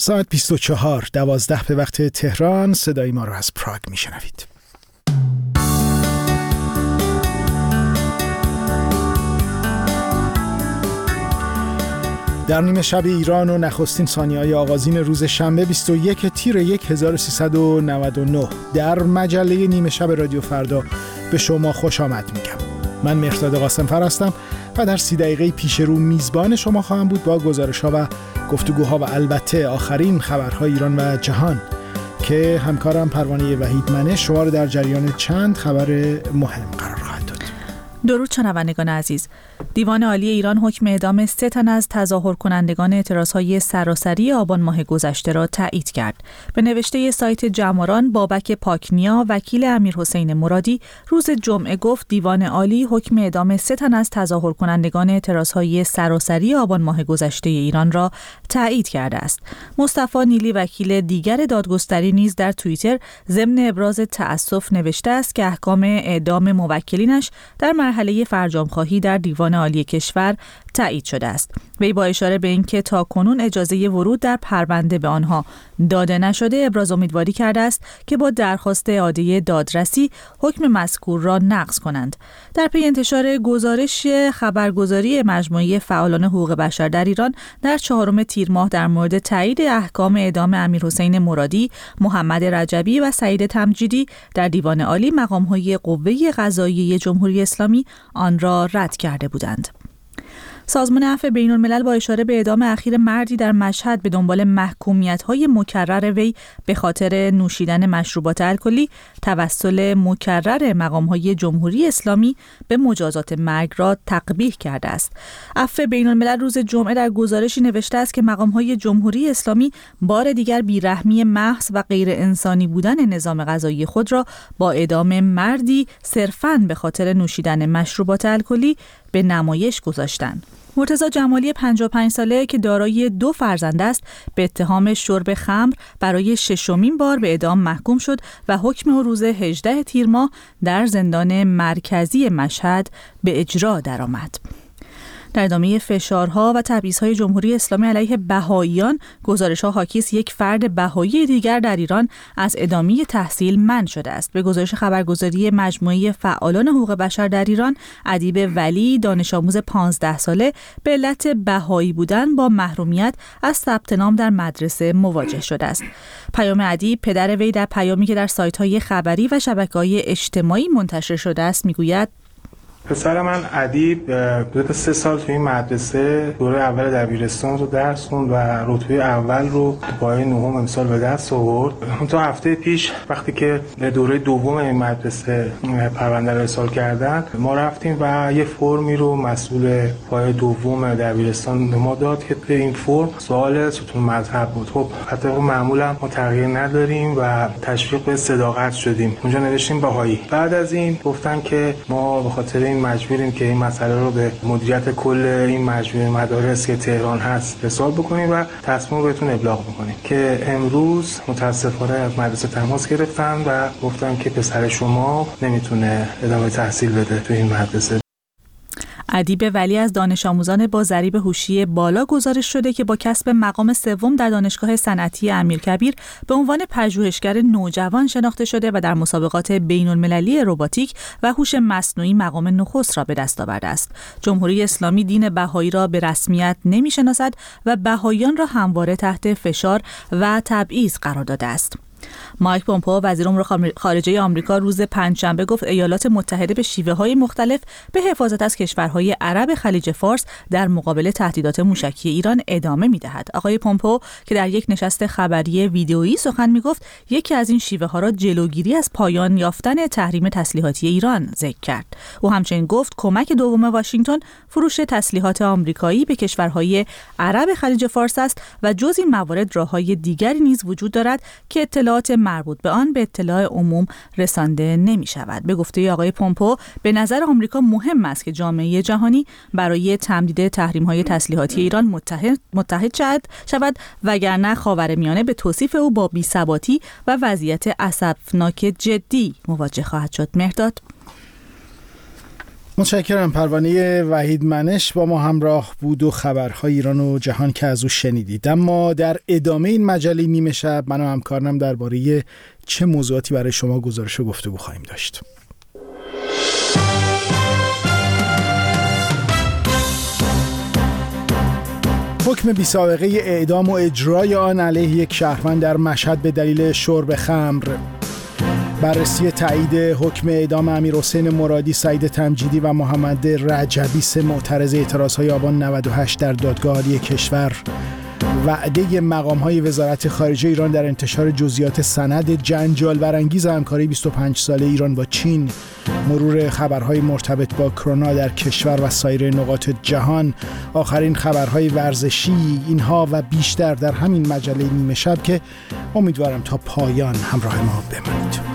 ساعت 24 12 به وقت تهران. صدای ما رو از پراگ میشنوید. در نیمه شب ایران و نخستین ثانیه‌های آغازین روز شنبه 21 تیر 1399 در مجله نیمه شب رادیو فردا به شما خوش آمد میگم. من مهرداد قاسم‌فر هستم و در 30 دقیقه پیش رو میزبان شما خواهم بود با گزارش‌ها و گفتگوها و البته آخرین خبرهای ایران و جهان که همکارم پروانه وحیدمنه شما رو در جریان چند خبر مهم قرار خواهد داد. درود شنوندگان عزیز. دیوان عالی ایران حکم اعدام 3 تن از تظاهر کنندگان اعتراضهای سراسری آبان ماه گذشته را تایید کرد. به نوشته سایت جماران، بابک پاکنیا، وکیل امیرحسین مرادی، روز جمعه گفت دیوان عالی حکم اعدام 3 تن از تظاهر کنندگان اعتراضهای سراسری آبان ماه گذشته ایران را تایید کرده است. مصطفی نیلی، وکیل دیگر دادگستری، نیز در توییتر ضمن ابراز تأسف نوشته است که احکام اعدام موکلینش در مرحله فرجام‌خواهی در دیوان عالی کشور تایید شده است. وی با اشاره به اینکه تاکنون اجازه ورود در پرونده به آنها داده نشده، ابراز امیدواری کرده است که با درخواست اعاده دادرسی حکم مذکور را نقض کنند. در پی انتشار گزارش خبرگزاری مجموعه فعالان حقوق بشر در ایران در 4 تیر ماه در مورد تایید احکام اعدام امیرحسین مرادی، محمد رجبی و سعید تمجیدی در دیوان عالی، مقام‌های قوه قضاییه جمهوری اسلامی آن را رد کرده بودند. سازمان عفو بین‌الملل با اشاره به اعدام اخیر مردی در مشهد به دنبال محکومیت‌های مکرر وی به خاطر نوشیدن مشروبات الکلی توسل مکرر مقام‌های جمهوری اسلامی به مجازات مرگ را تقبیح کرده است. عفو بین‌الملل روز جمعه در گزارشی نوشته است که مقام‌های جمهوری اسلامی بار دیگر بیرحمی محض و غیر انسانی بودن نظام قضایی خود را با اعدام مردی صرفاً به خاطر نوشیدن مشروبات الکلی به نمایش گذاشتند. مرتضی جمالی 55 ساله که دارای 2 فرزند است به اتهام شرب خمر برای 6مین بار به اعدام محکوم شد و حکم او روز 18 تیر ماه در زندان مرکزی مشهد به اجرا درآمد. در ادامه فشارها و تبعیض‌های جمهوری اسلامی علیه بهائیان، گزارش‌ها حاکی است یک فرد بهایی دیگر در ایران از ادامه تحصیل منع شده است. به گزارش خبرگزاری مجموعه فعالان حقوق بشر در ایران، ادیب ولی، دانش آموز 15 ساله، به علت بهایی بودن با محرومیت از ثبت نام در مدرسه مواجه شده است. پیام ادیب، پدر وی، در پیامی که در سایت‌های خبری و شبکه‌های اجتماعی منتشر شده است میگوید: پسر من ادیب حدود 3 سال توی این مدرسه دوره اول دبیرستان رو درس خوند و رتبه اول رو پایه 9 امسال به دست آورد. تا هفته پیش وقتی که دوره دوم این مدرسه پرونده رو ارسال کردن، ما رفتیم و یه فرمی رو مسئول پایه دوم دبیرستان به ما داد که این فرم سوال ستون مذهب بود. خب حتی معمولا ما تغییر نداریم و تشویق به صداقت شدیم. اونجا نوشتیم بهایی. بعد از این گفتن که ما به خاطر این مجبوریم که این مسئله رو به مدیریت کل این مجموعه مدارس که تهران هست حساب بکنیم و تصمیم بهتون ابلاغ بکنیم که امروز متاسفانه از مدرسه تماس گرفتن و گفتن که پسر شما نمیتونه ادامه تحصیل بده تو این مدرسه. ادیب ولی از دانش آموزان با ضریب هوشی بالا گزارش شده که با کسب مقام 3 در دانشگاه صنعتی امیرکبیر به عنوان پژوهشگر نوجوان شناخته شده و در مسابقات بین‌المللی رباتیک و هوش مصنوعی مقام نخست را به دست آورده است. جمهوری اسلامی دین بهایی را به رسمیت نمی‌شناسد و بهاییان را همواره تحت فشار و تبعیض قرار داده است. مایک پومپئو، وزیر امور خارجه آمریکا، روز پنجشنبه گفت ایالات متحده به شیوه‌های مختلف به حفاظت از کشورهای عرب خلیج فارس در مقابل تهدیدات موشکی ایران ادامه می‌دهد. آقای پومپئو که در یک نشست خبری ویدئویی سخن می‌گفت، یکی از این شیوه‌ها را جلوگیری از پایان یافتن تحریم تسلیحاتی ایران ذکر کرد. او همچنین گفت کمک دوم واشنگتن فروش تسلیحات آمریکایی به کشورهای عرب خلیج فارس است و جز این موارد راه‌های دیگری نیز وجود دارد که اطلاعات مربوط به آن به اطلاع عموم رسانده نمی شود. به گفته آقای پومپئو، به نظر آمریکا مهم است که جامعه جهانی برای تمدید تحریم‌های تسلیحاتی ایران متحد شود، وگرنه خاورمیانه به توصیف او با بی‌ثباتی و وضعیت اسفناک جدی مواجه خواهد شد. مهرداد. متشکرم. پروانه وحید منش با ما همراه بود و خبرهای ایران و جهان که از او شنیدید. اما در ادامه این مجله نیمه شب من و همکارم درباره چه موضوعاتی برای شما گزارش و گفتگو خواهیم داشت. حکم بی‌سابقه اعدام و اجرای آن علیه یک شهروند در مشهد به دلیل شرب خمر، بررسی تایید حکم اعدام امیرحسین مرادی، سعید تمجیدی و محمد رجبی، 3 معترض اعتراضهای آبان 98 در دادگاه عالی کشور، وعده مقام‌های وزارت خارجه ایران در انتشار جزئیات سند جنجال برانگیز همکاری 25 ساله ایران با چین، مرور خبرهای مرتبط با کرونا در کشور و سایر نقاط جهان، آخرین خبرهای ورزشی، اینها و بیشتر در همین مجله نیمه شب که امیدوارم تا پایان همراه ما بمانید.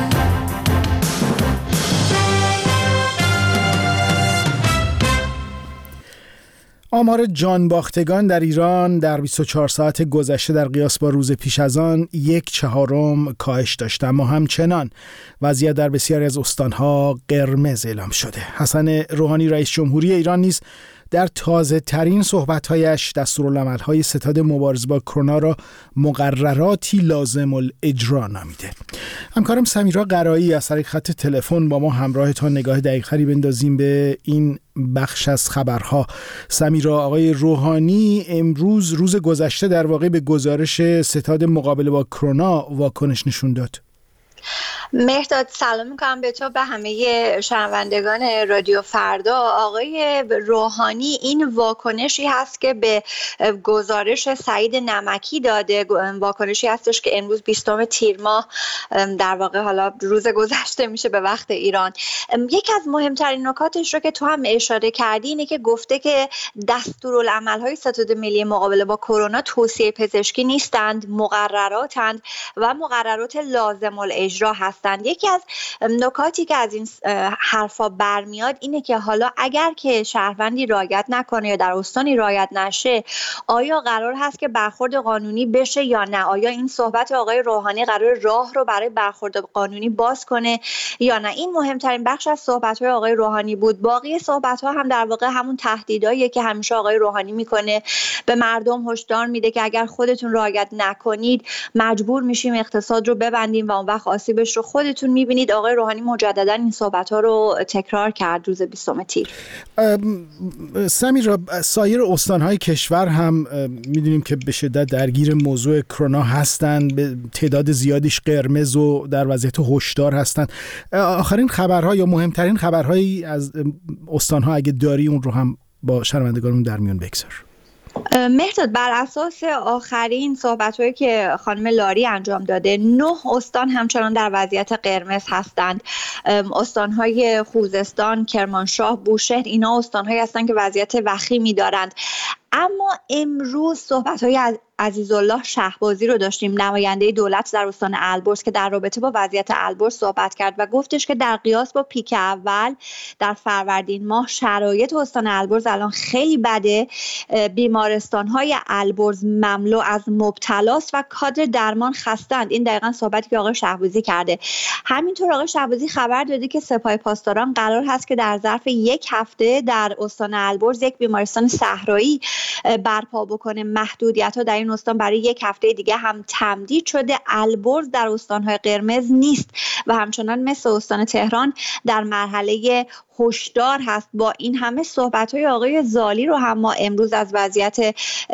آمار جانباختگان در ایران در 24 ساعت گذشته در قیاس با روز پیش از آن 1/4 کاهش داشت، اما همچنان وضعیت در بسیاری از استانها قرمز اعلام شده. حسن روحانی رئیس جمهوری ایران نیز در تازه ترین صحبت‌هایش دستورالعمل‌های ستاد مبارزه با کرونا را مقرراتی لازم الاجرا نامیده. همکارم سمیرا قرایی از طریق خط تلفن با ما همراه تا نگاه دقیق‌تری بندازیم به این بخش از خبرها. سمیرا، آقای روحانی امروز روز گذشته در واقع به گزارش ستاد مقابله با کرونا واکنش نشون داد. مهرداد، سلام میکنم به تو، به همه شنوندگان رادیو فردا. آقای روحانی این واکنشی هست که به گزارش سعید نمکی داده، واکنشی هستش که امروز 20 تیر ماه در واقع حالا روز گذشته میشه به وقت ایران. یکی از مهمترین نکاتش رو که تو هم اشاره کردی اینه که گفته که دستورالعمل‌های ستاد ملی مقابله با کرونا توصیه پزشکی نیستند، مقرراتند و مقررات لازم الاجرا هستند. یکی از نکاتی که از این حرفا برمیاد اینه که حالا اگر که شهروندی رعایت نکنه یا در استانی رعایت نشه، آیا قرار هست که برخورد قانونی بشه یا نه؟ آیا این صحبت آقای روحانی قرار راه رو برای برخورد قانونی باز کنه یا نه؟ این مهمترین بخش از صحبت‌های آقای روحانی بود. باقی صحبت‌ها هم در واقع همون تهدیداییه که همیشه آقای روحانی میکنه، به مردم هشدار میده که اگر خودتون رعایت نکنید مجبور میشیم اقتصاد رو ببندیم و اون وقت آسیبش رو خودتون میبینید. آقای روحانی مجددا این صحبت‌ها رو تکرار کرد روز 20 تیر. سمیرا، سایر استان‌های کشور هم میدونیم که به شدت درگیر موضوع کرونا هستند، به تعداد زیادیش قرمز و در وضعیت هشدار هستند. آخرین خبرها یا مهمترین خبرهایی از استان‌ها اگه داری اون رو هم با شنوندگانمون در میون بگذار. مهرداد، بر اساس آخرین صحبت‌هایی که خانم لاری انجام داده 9 استان همچنان در وضعیت قرمز هستند. استان‌های خوزستان، کرمانشاه، بوشهر، اینا استان‌هایی هستند که وضعیت وخیمی دارند. اما امروز صحبت‌های از عزیزالله شهبازی رو داشتیم، نماینده دولت در استان البرز، که در رابطه با وضعیت البرز صحبت کرد و گفتش که در قیاس با پیک اول در فروردین ماه شرایط استان البرز الان خیلی بده. بیمارستان‌های البرز مملو از مبتلاست و کادر درمان خستند. این دقیقاً صحبتی که آقای شهبازی کرده. همینطور آقای شهبازی خبر داده که سپاه پاسداران قرار هست که در ظرف 1 هفته در استان البرز یک بیمارستان صحرایی برپا بکنه. محدودیت‌ها در این استان برای 1 هفته دیگه هم تمدید شده. البرز در استان‌های قرمز نیست و همچنان مثل استان تهران در مرحله هشدار هست. با این همه صحبت‌های آقای زالی رو هم ما امروز از وضعیت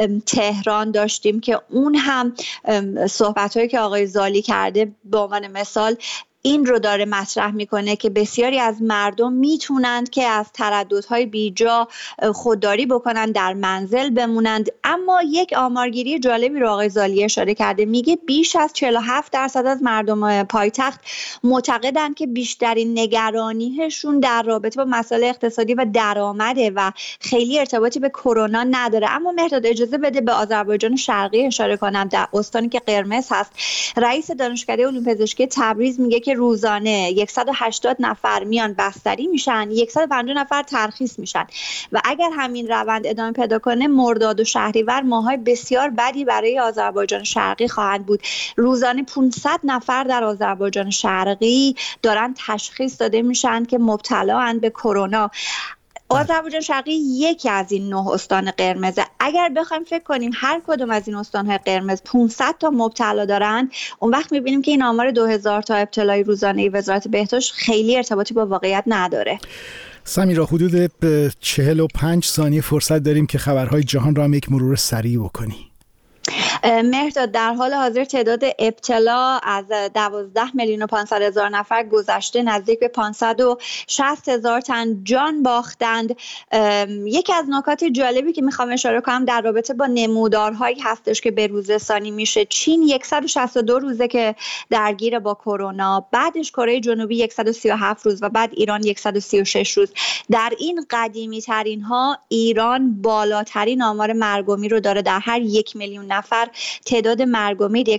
تهران داشتیم که اون هم صحبت‌هایی که آقای زالی کرده به عنوان مثال این رو داره مطرح میکنه که بسیاری از مردم میتونند که از ترددهای بیجا خودداری بکنن، در منزل بمونند. اما یک آمارگیری جالبی رو آقای زالی اشاره کرده، میگه بیش از 47% از مردم پایتخت معتقدند که بیشترین نگرانیشون در رابطه با مسائل اقتصادی و درآمده و خیلی ارتباطی به کرونا نداره. اما مهرداد اجازه بده به آذربایجان شرقی اشاره کنم، در استانی که قرمز هست. رئیس دانشکده علوم پزشکی تبریز میگه که روزانه 180 نفر میان بستری میشن، 150 نفر ترخیص میشن و اگر همین روند ادامه پیدا کنه مرداد و شهریور ماهای بسیار بدی برای آذربایجان شرقی خواهند بود. روزانه 500 نفر در آذربایجان شرقی دارن تشخیص داده میشن که مبتلا اند به کرونا. آذربایجان شرقی یکی از این 9 استان قرمزه. اگر بخوایم فکر کنیم هر کدوم از این استان‌های قرمز 500 تا مبتلا دارند، اون وقت می‌بینیم که این آمار 2000 تا ابتلای روزانه وزارت بهداشت خیلی ارتباطی با واقعیت نداره. سمیرا، حدود 45 ثانیه فرصت داریم که خبرهای جهان را هم یک مرور سریع بکنی. مهرداد، در حال حاضر تعداد ابتلا از 12,500,000 نفر گذشته، نزدیک به 560,000 تن جان باختند. یکی از نکات جالبی که میخوام اشاره کنم در رابطه با نمودارهایی هستش که به روز رسانی میشه. چین 162 روزه که درگیر با کرونا، بعدش کره جنوبی 137 روز و بعد ایران 136 روز. در این قدیمی ترین ها ایران بالاترین آمار مرگ و میر رو داره. در هر 1 میلیون نفر تعداد مرگ و میر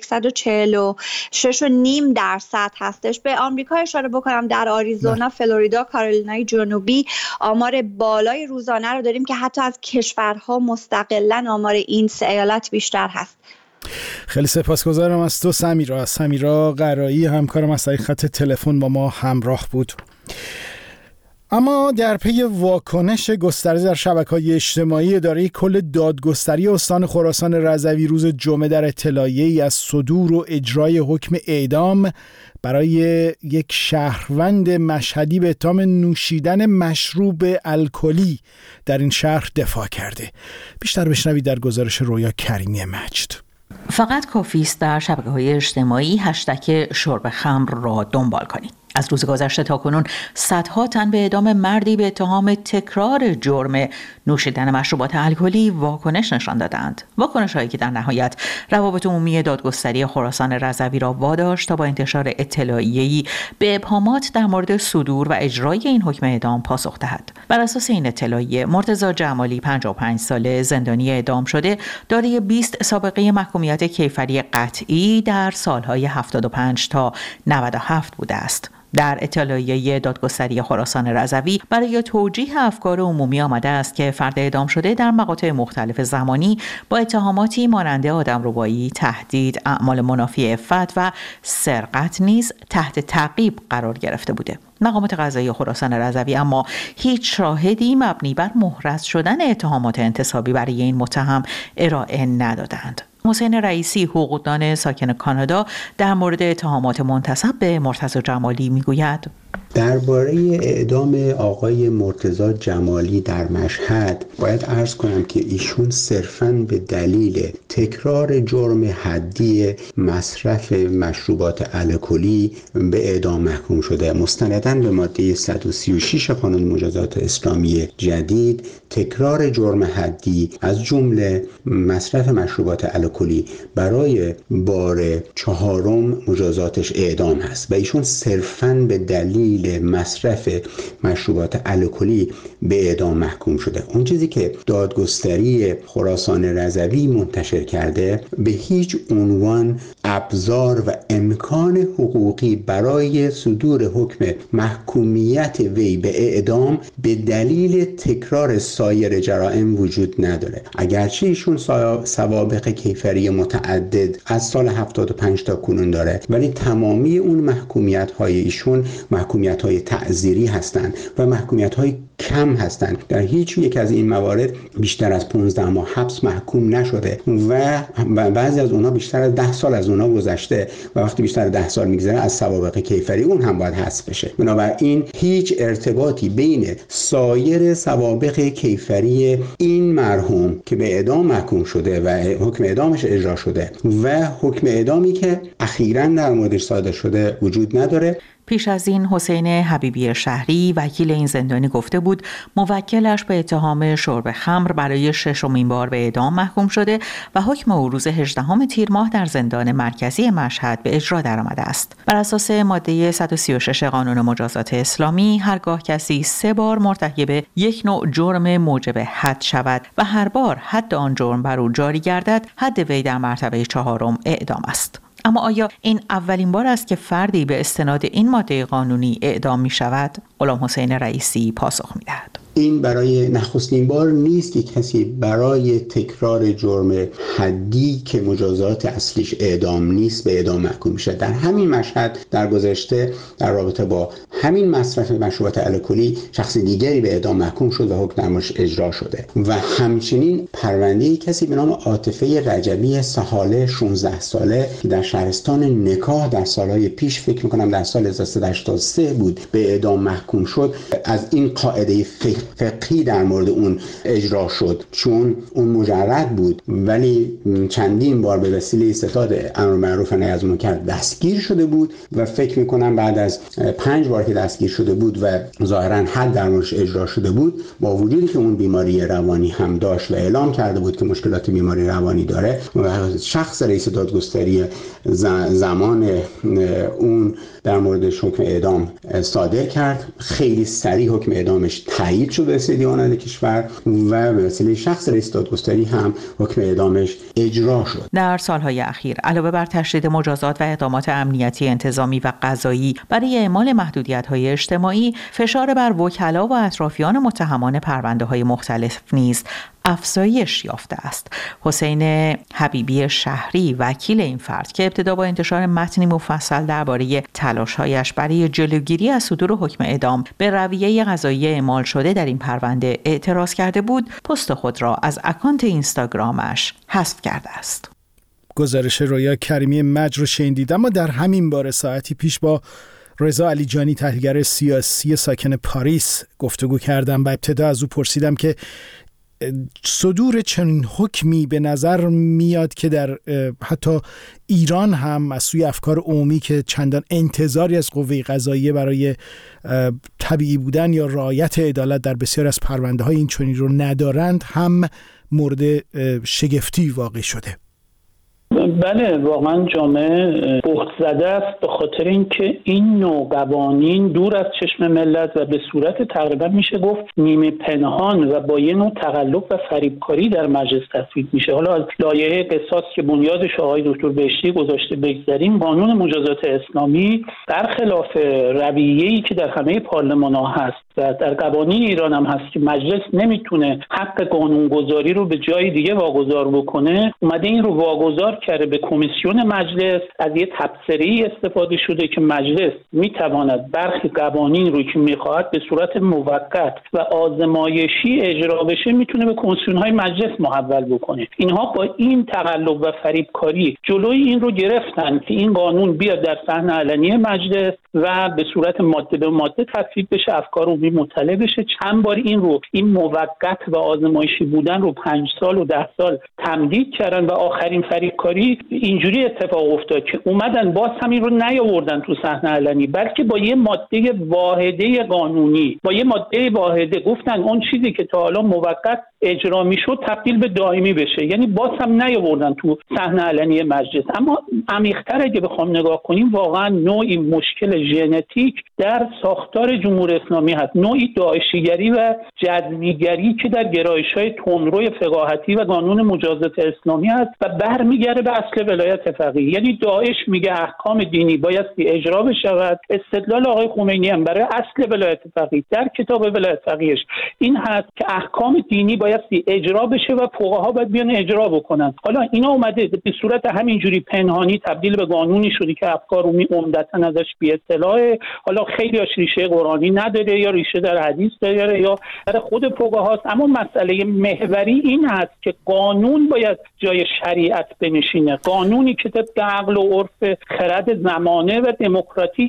146.5% هستش. به آمریکا اشاره بکنم، در آریزونا، فلوریدا، کارولینای جنوبی آمار بالای روزانه رو داریم که حتی از کشورها مستقلاً آمار این 3 ایالت بیشتر هست. خیلی سپاسگزارم از تو سمیرا قرایی، همکارم از طریق خط تلفن با ما همراه بود. اما در پی واکنش گسترده در شبکه‌های اجتماعی اداره کل دادگستری استان خراسان رضوی روز جمعه در اطلاعیه‌ای از صدور و اجرای حکم اعدام برای یک شهروند مشهدی به اتهام نوشیدن مشروب الکلی در این شهر دفاع کرده. بیشتر بشنوید در گزارش رویا کریمی مجد. فقط کافی است در شبکه‌های اجتماعی هشتگ شرب خمر را دنبال کنید. از روز گذشته تا کنون صدها تن به اعدام مردی به اتهام تکرار جرم نوشیدن مشروبات الکلی واکنش نشان دادند. واکنش‌هایی که در نهایت روابط عمومی دادگستری خراسان رضوی را واداشت تا با انتشار اطلاعیه‌ای به ابهامات در مورد صدور و اجرای این حکم اعدام پاسخ دهد. بر اساس این اطلاعیه مرتضی جمالی 55 ساله زندانی اعدام شده، دارای 20 سابقه محکومیت کیفری قطعی در سالهای 75 تا 97 بوده است. در اطلاعیه دادگستری خراسان رضوی برای توجیه افکار عمومی آمده است که فرد اعدام شده در مقاطع مختلف زمانی با اتهاماتی مانند آدمربایی، تهدید، اعمال منافی عفت و سرقت نیز تحت تعقیب قرار گرفته بوده. مقامات قضایی خراسان رضوی اما هیچ شاهدی مبنی بر محرز شدن اتهامات انتصابی برای این متهم ارائه ندادند. حسین رئیسی، حقوقدان ساکن کانادا، در مورد اتهامات منتسب به مرتضی جمالی میگوید: درباره اعدام آقای مرتضی جمالی در مشهد باید عرض کنم که ایشون صرفاً به دلیل تکرار جرم حدی مصرف مشروبات الکلی به اعدام محکوم شده. مستنداً به ماده 136 قانون مجازات اسلامی جدید، تکرار جرم حدی از جمله مصرف مشروبات الکلی برای بار 4 مجازاتش اعدام هست و ایشون صرفاً به دلیل مصرف مشروبات الکلی به اعدام محکوم شده. اون چیزی که دادگستری خراسان رضوی منتشر کرده به هیچ عنوان ابزار و امکان حقوقی برای صدور حکم محکومیت وی به اعدام به دلیل تکرار سایر جرائم وجود نداره. اگرچه ایشون سوابق کیفری متعدد از سال 75 تا کنون داره، ولی تمامی اون محکومیت‌های ایشون محکومیت‌های تعزیری هستند و محکومیت‌های کم هستند. در هیچ یک از این موارد بیشتر از 15 ماه حبس محکوم نشده و بعضی از اونها بیشتر از 10 سال از اونها گذشته و وقتی بیشتر از 10 سال میگذره از سوابق کیفری اون هم باید حذف بشه. بنابراین هیچ ارتباطی بین سایر سوابق کیفری این مرحوم که به اعدام محکوم شده و حکم اعدامش اجرا شده و حکم اعدامی که اخیراً در موردش صادر شده وجود نداره. پیش از این حسین حبیبی شهری، وکیل این زندانی، گفته بود موکلش به اتهام شرب خمر برای 6مین بار به اعدام محکوم شده و حکم او روز 18 تیر ماه در زندان مرکزی مشهد به اجرا درآمده است. بر اساس ماده 136 قانون مجازات اسلامی، هرگاه کسی 3 بار مرتکب یک نوع جرم موجب حد شود و هر بار حد آن جرم بر او جاری گردد، حد وی در مرتبه 4 اعدام است. اما آیا این اولین بار است که فردی به استناد این ماده قانونی اعدام می شود؟ غلام حسین رئیسی پاسخ می دهد: این برای نخستین بار نیست که کسی برای تکرار جرم حدی که مجازات اصلیش اعدام نیست به اعدام محکوم میشه. در همین مشهد در گذشته در رابطه با همین مصرف مشروبات الکلی شخص دیگری به اعدام محکوم شد و حکم درش اجرا شده. و همچنین پرونده کسی به نام عاطفه رجبی سحاله 16 ساله که در شهرستان نکاح در سالهای پیش، فکر میکنم در سال 1383 بود، به اعدام محکوم شد. از این قاعده فقهی در مورد اون اجرا شد، چون اون مجرد بود ولی چندین بار به وسیله ستاد امر معروف و نهی از منکر دستگیر شده بود و فکر میکنم بعد از 5 بار که دستگیر شده بود و ظاهرا حد در موردش اجرا شده بود، با وجودی که اون بیماری روانی هم داشت و اعلام کرده بود که مشکلات بیماری روانی داره، شخص رئیس دادگستری زمان اون در موردش حکم اعدام صادر کرد. خیلی سریع حکم اعدامش تایید شد به دیوان کشور و به وسیله شخص رئیس دادگستری هم حکم اعدامش اجرا شد. در سالهای اخیر علاوه بر تشدید مجازات و اقدامات امنیتی، انتظامی و قضایی برای اعمال محدودیت‌های اجتماعی، فشار بر وکلا و اطرافیان متهمان پرونده‌های مختلف نیز افزایش یافته است. حسین حبیبی شهری، وکیل این فرد که ابتدا با انتشار متنی مفصل درباره تلاش‌هایش برای جلوگیری از صدور حکم اعدام به رویه قضایی اعمال شده در این پرونده اعتراض کرده بود، پست خود را از اکانت اینستاگرامش حذف کرده است. گزارش رویا کریمی مجر رو شنیدید. اما در همین باره ساعتی پیش با رضا علیجانی، تحلیلگر سیاسی ساکن پاریس، گفتگو کردم و ابتدا از او پرسیدم که صدور چنین حکمی به نظر میاد که در حتی ایران هم از سوی افکار عمومی که چندان انتظاری از قوه قضاییه برای طبیعی بودن یا رعایت عدالت در بسیار از پرونده‌های این چنین رو ندارند، هم مورد شگفتی واقع شده. بله، واقعا جامعه بهت زده است به خاطر اینکه این نوع قوانین دور از چشم ملت و به صورت تقریبا میشه گفت نیمه پنهان و با یه نوع تقلب و فریبکاری در مجلس تصویب میشه. حالا از لایحه قصاص که بنیادش آقای دکتر بهشتی گذاشته بگذریم، قانون مجازات اسلامی برخلاف رویه‌ای که در همه پارلمان‌ها هست و در قوانین ایران هم هست که مجلس نمیتونه حق قانونگذاری رو به جای دیگه واگذار بکنه، اومده این رو واگذار کرده به کمیسیون مجلس. از یه تبصره‌ای استفاده شده که مجلس میتواند برخی قوانین رو که میخواهد به صورت موقت و آزمایشی اجرا بشه میتونه به کمیسیون‌های مجلس محول بکنه. اینها با این تقلب و فریبکاری جلوی این رو گرفتن که این قانون بیاد در صحن علنی مجلس و به صورت ماده به ماده تصویب بشه، افکار عمومی مطلع بشه. چند بار این موقت و آزمایشی بودن رو 5 سال و 10 سال تمدید کردن و آخرین فریبکاری اینجوری اتفاق افتاد که اومدن باز همین رو نیاوردن تو صحنه علنی، بلکه با یه ماده واحده قانونی، با یه ماده واحده گفتن اون چیزی که تا حالا موقت اجرا میشد تبدیل به دائمی بشه، یعنی باز هم نیاوردن تو صحنه علنی مجلس. اما عمیق‌تر اگه بخوام نگاه کنیم، واقعا نوعی مشکل ژنتیک در ساختار جمهوری اسلامی هست، نوعی داعشیگری و جذبیگری که در گرایش‌های تندروی فقاهتی و قانون مجازات اسلامی هست و برمیگرده به اصل ولایت فقیه. یعنی داعش میگه احکام دینی باید اجرا بشود. استدلال آقای خمینی هم برای اصل ولایت فقیه در کتاب ولایت فقیهش این هست که احکام دینی باید اجرا بشه و فقها باید بیان اجرا بکنن. حالا اینا اومده به صورت همینجوری پنهانی تبدیل به قانونی شده که افکار عمومی عمدتاً ازش بی اطلاعه. حالا خیلی از ریشه قرآنی نداره یا ریشه در حدیث داره یا در خود فقهاست، اما مسئله محوری این هست که قانون باید جای شریعت بنشینه، قانونی که طبق عقل و عرف خرد زمانه و دموکراتیک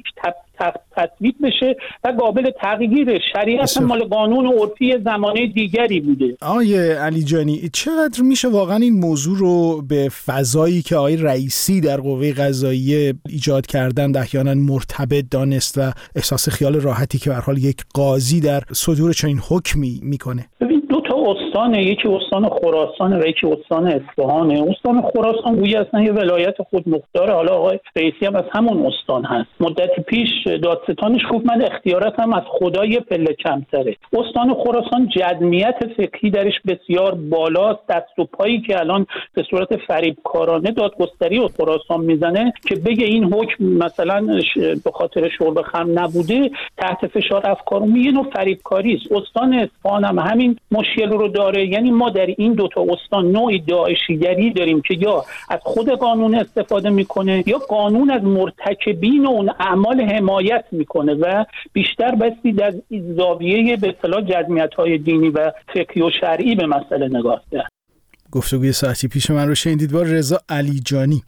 تثبیت بشه و قابل تغییر. شریعت مال قانون عرفی زمانه دیگری بوده. آقای علیجانی، چقدر میشه واقعا این موضوع رو به فضایی که آقای رئیسی در قوه قضاییه ایجاد کردن احیانا مرتبط دانست و احساس خیال راحتی که به هر حال یک قاضی در صدور چنین حکمی میکنه؟ ببین، دو تا استانه، یکی استان خراسان و یکی استان اصفهانه. استان خراسان گویی اصلا یه ولایت خودمختاره. حالا آقای رئیسی هم از همون استان هست. مدتی پیش دادستانش گفت من اختیاراتم از خدا یه پله کمتره. استان خراسان جزمیت فقهی درش بسیار بالاست. دست و پایی که الان به صورت فریبکارانه دادگستری و خراسان میزنه که بگه این حکم مثلا به خاطر شرب خمر نبوده، تحت فشار افکار عمومی، یه نوع فریبکاری است. استان اصفهان هم همین مشکل رو داره. یعنی ما در این دوتا استان نوعی داعشیگری داریم که یا از خود قانون استفاده میکنه یا قانون از مرتکبین اون اعمال حمایت میکنه و بیشتر بسید از زاویه به اصطلاح جزمیت‌های دینی و فقهی و شرعی به مسئله نگاه کرد. گفتگوی ساعتی پیش من رو شنیدید با رضا علیجانی،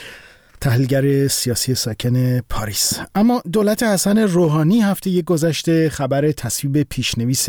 تحلیلگر سیاسی ساکن پاریس. اما دولت حسن روحانی هفته گذشته خبر تصویب پیشنویس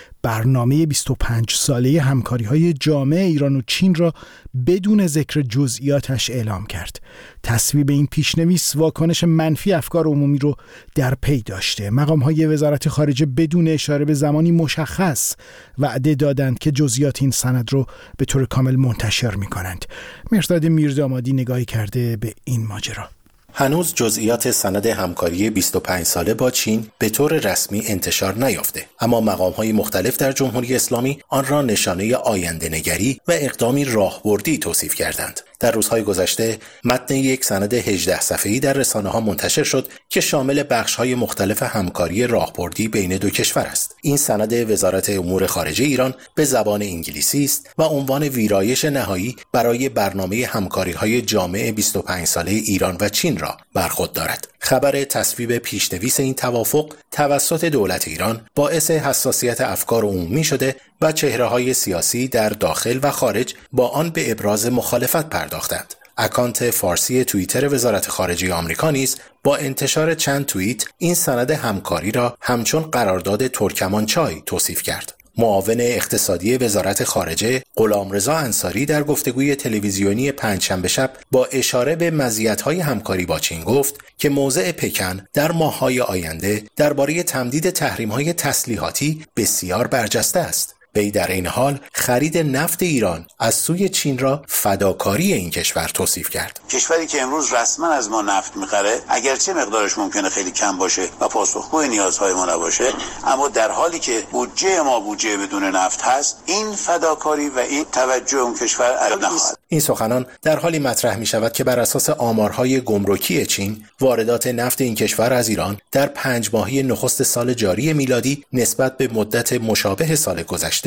برنامه 25 ساله همکاری‌های جامع ایران و چین را بدون ذکر جزئیاتش اعلام کرد. تصویب این پیشنویس واکنش منفی افکار عمومی رو در پی داشته. مقام‌های وزارت خارجه بدون اشاره به زمانی مشخص وعده دادند که جزئیات این سند رو به طور کامل منتشر می‌کنند. مرداد میردامادی نگاهی کرده به این ماجرا. هنوز جزئیات سند همکاری 25 ساله با چین به طور رسمی انتشار نیافته، اما مقام‌های مختلف در جمهوری اسلامی آن را نشانه آینده‌نگری و اقدامی راهبردی توصیف کردند. در روزهای گذشته متن یک سند 18 صفحه‌ای در رسانه‌ها منتشر شد که شامل بخش‌های مختلف همکاری راهبردی بین دو کشور است. این سند وزارت امور خارجه ایران به زبان انگلیسی است و عنوان ویرایش نهایی برای برنامه همکاری‌های جامع 25 ساله ایران و چین را برخورد دارد. خبر تصویب پیشنویس این توافق توسط دولت ایران باعث حساسیت افکار عمومی شده و چهره‌های سیاسی در داخل و خارج با آن به ابراز مخالفت پرداختند. اکانت فارسی توییتر وزارت خارجه آمریکا نیز با انتشار چند توییت این سند همکاری را همچون قرارداد ترکمانچای توصیف کرد. معاون اقتصادی وزارت خارجه غلامرضا انصاری در گفتگوی تلویزیونی پنجشنبه شب با اشاره به مزیت‌های همکاری با چین گفت که موضع پکن در ماه‌های آینده درباره تمدید تحریم‌های تسلیحاتی بسیار برجسته است. وی در این حال خرید نفت ایران از سوی چین را فداکاری این کشور توصیف کرد. کشوری که امروز رسما از ما نفت می‌خره، اگرچه مقدارش ممکنه خیلی کم باشه و پاسخگوی نیازهای ما نباشه، اما در حالی که بودجه ما بودجه بدون نفت هست، این فداکاری و این توجه اون کشور عدم نخواهد. این سخنان در حالی مطرح می‌شود که بر اساس آمارهای گمرکی چین، واردات نفت این کشور از ایران در 5 ماهه نخست سال جاری میلادی نسبت به مدت مشابه سال گذشته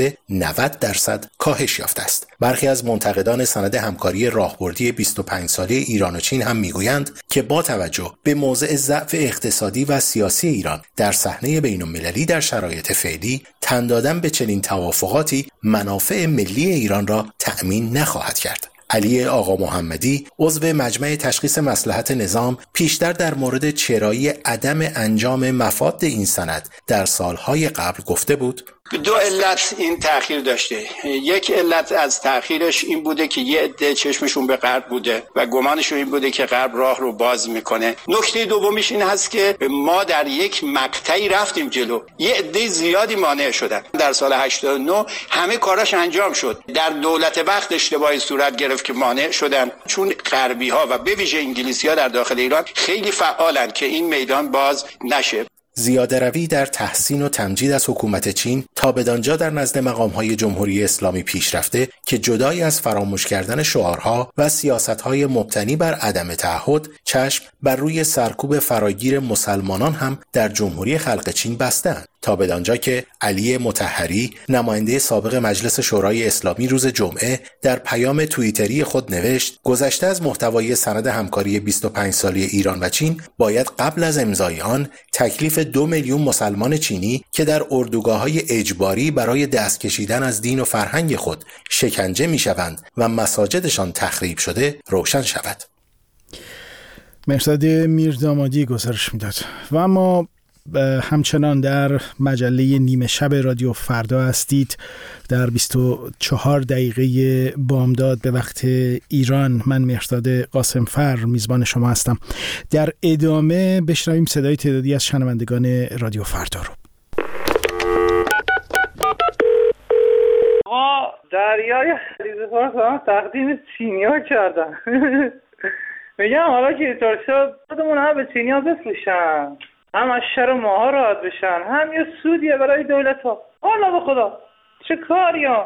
90% کاهش یافته است. برخی از منتقدان سند همکاری راهبردی 25 ساله ایران و چین هم میگویند که با توجه به موضع ضعف اقتصادی و سیاسی ایران در صحنه بین‌المللی در شرایط فعلی، تن دادن به چنین توافقاتی منافع ملی ایران را تأمین نخواهد کرد. علی آقا محمدی، عضو مجمع تشخیص مصلحت نظام، پیشتر در مورد چرایی عدم انجام مفاد این سند در سالهای قبل گفته بود: 2 علت این تأخیر داشته. یک علت از تأخیرش این بوده که یه عده چشمشون به غرب بوده و گمانشون این بوده که غرب راه رو باز میکنه. نکته دومیش این هست که ما در یک مقطعی رفتیم جلو، یه عده زیادی مانع شدن. در سال 89 همه کاراش انجام شد. در دولت وقت اشتباهی صورت گرفت که مانع شدن، چون غربی ها و به ویژه انگلیسی ها در داخل ایران خیلی فعالن که این میدان باز نشه. زیاده روی در تحسین و تمجید از حکومت چین تا بدانجا در نزد مقام‌های جمهوری اسلامی پیش رفته که جدای از فراموش کردن شعارها و سیاست‌های مبتنی بر عدم تعهد، چشم بر روی سرکوب فراگیر مسلمانان هم در جمهوری خلق چین بستند. تا بدانجا که علی مطهری، نماینده سابق مجلس شورای اسلامی، روز جمعه در پیام توییتری خود نوشت: گذشته از محتوای سند همکاری 25 ساله ایران و چین باید قبل از امضای آن تکلیف 2 میلیون مسلمان چینی که در اردوگاه‌های اجباری برای دست کشیدن از دین و فرهنگ خود شکنجه می‌شوند و مساجدشان تخریب شده روشن شود. مرداد میردامادی گزارش میداد. و اما همچنان در مجله نیمه شب رادیو فردا هستید. در 24 دقیقه بامداد به وقت ایران، من مرداد قاسمفر میزبان شما هستم. در ادامه بشنویم صدای تعدادی از شنوندگان رادیو فردا رو. آقا دریای خلیج فارس تقدیم چینی‌ها کردن. میگم حالا که اینطور شد خودمون هم به چینی‌ها بفروشن، هم از شر ماها راحت بشن، هم یه سودیه برای دولت ها. حالا به خدا چه کاریا.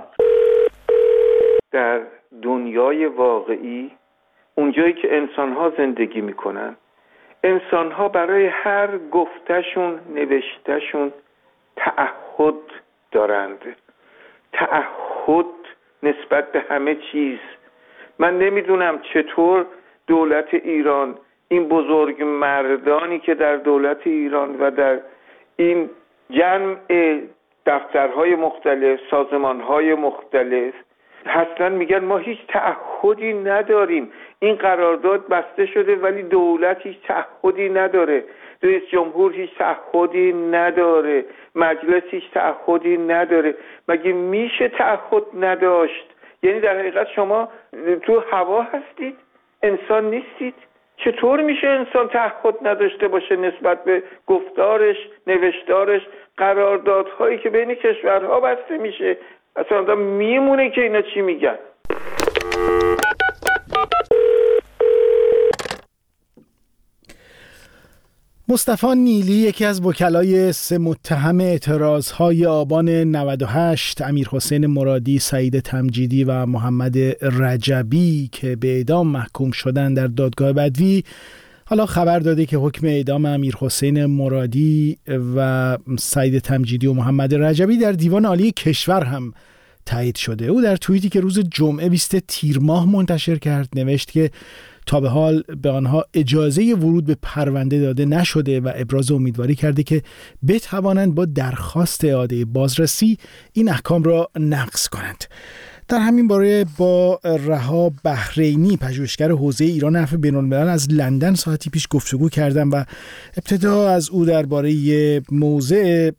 در دنیای واقعی، اونجایی که انسان‌ها زندگی میکنن، انسان‌ها برای هر گفتشون، نوشتشون تعهد دارند. تعهد نسبت به همه چیز. من نمیدونم چطور دولت ایران، این بزرگ مردانی که در دولت ایران و در این جمع دفترهای مختلف، سازمانهای مختلف هستن، میگن ما هیچ تعهدی نداریم، این قرارداد بسته شده ولی دولت هیچ تعهدی نداره، رئیس جمهور هیچ تعهدی نداره، مجلس هیچ تعهدی نداره. مگه میشه تعهد نداشت؟ یعنی در حقیقت شما تو هوا هستید، انسان نیستید. چطور میشه انسان تعهد نداشته باشه نسبت به گفتارش، نوشتارش، قراردادهایی که بین کشورها بسته میشه؟ اصلا آدم میمونه که اینا چی میگن. مصطفی نیلی، یکی از وکلای 3 متهم اعتراضهای آبان 98، امیرحسین مرادی، سعید تمجیدی و محمد رجبی که به اعدام محکوم شدن در دادگاه بدوی، حالا خبر داده که حکم اعدام امیرحسین مرادی و سعید تمجیدی و محمد رجبی در دیوان عالی کشور هم تایید شده. او در توییتی که روز جمعه 20 تیر ماه منتشر کرد نوشت که تا به حال به آنها اجازه ورود به پرونده داده نشده و ابراز امیدواری کرده که بتوانند با درخواست اعاده بازرسی این احکام را نقض کنند. در همین باره با رها بحرینی، پژوهشگر حوزه ایران عفو بین‌الملل از لندن ساعتی پیش گفتگو کردم و ابتدا از او درباره موضع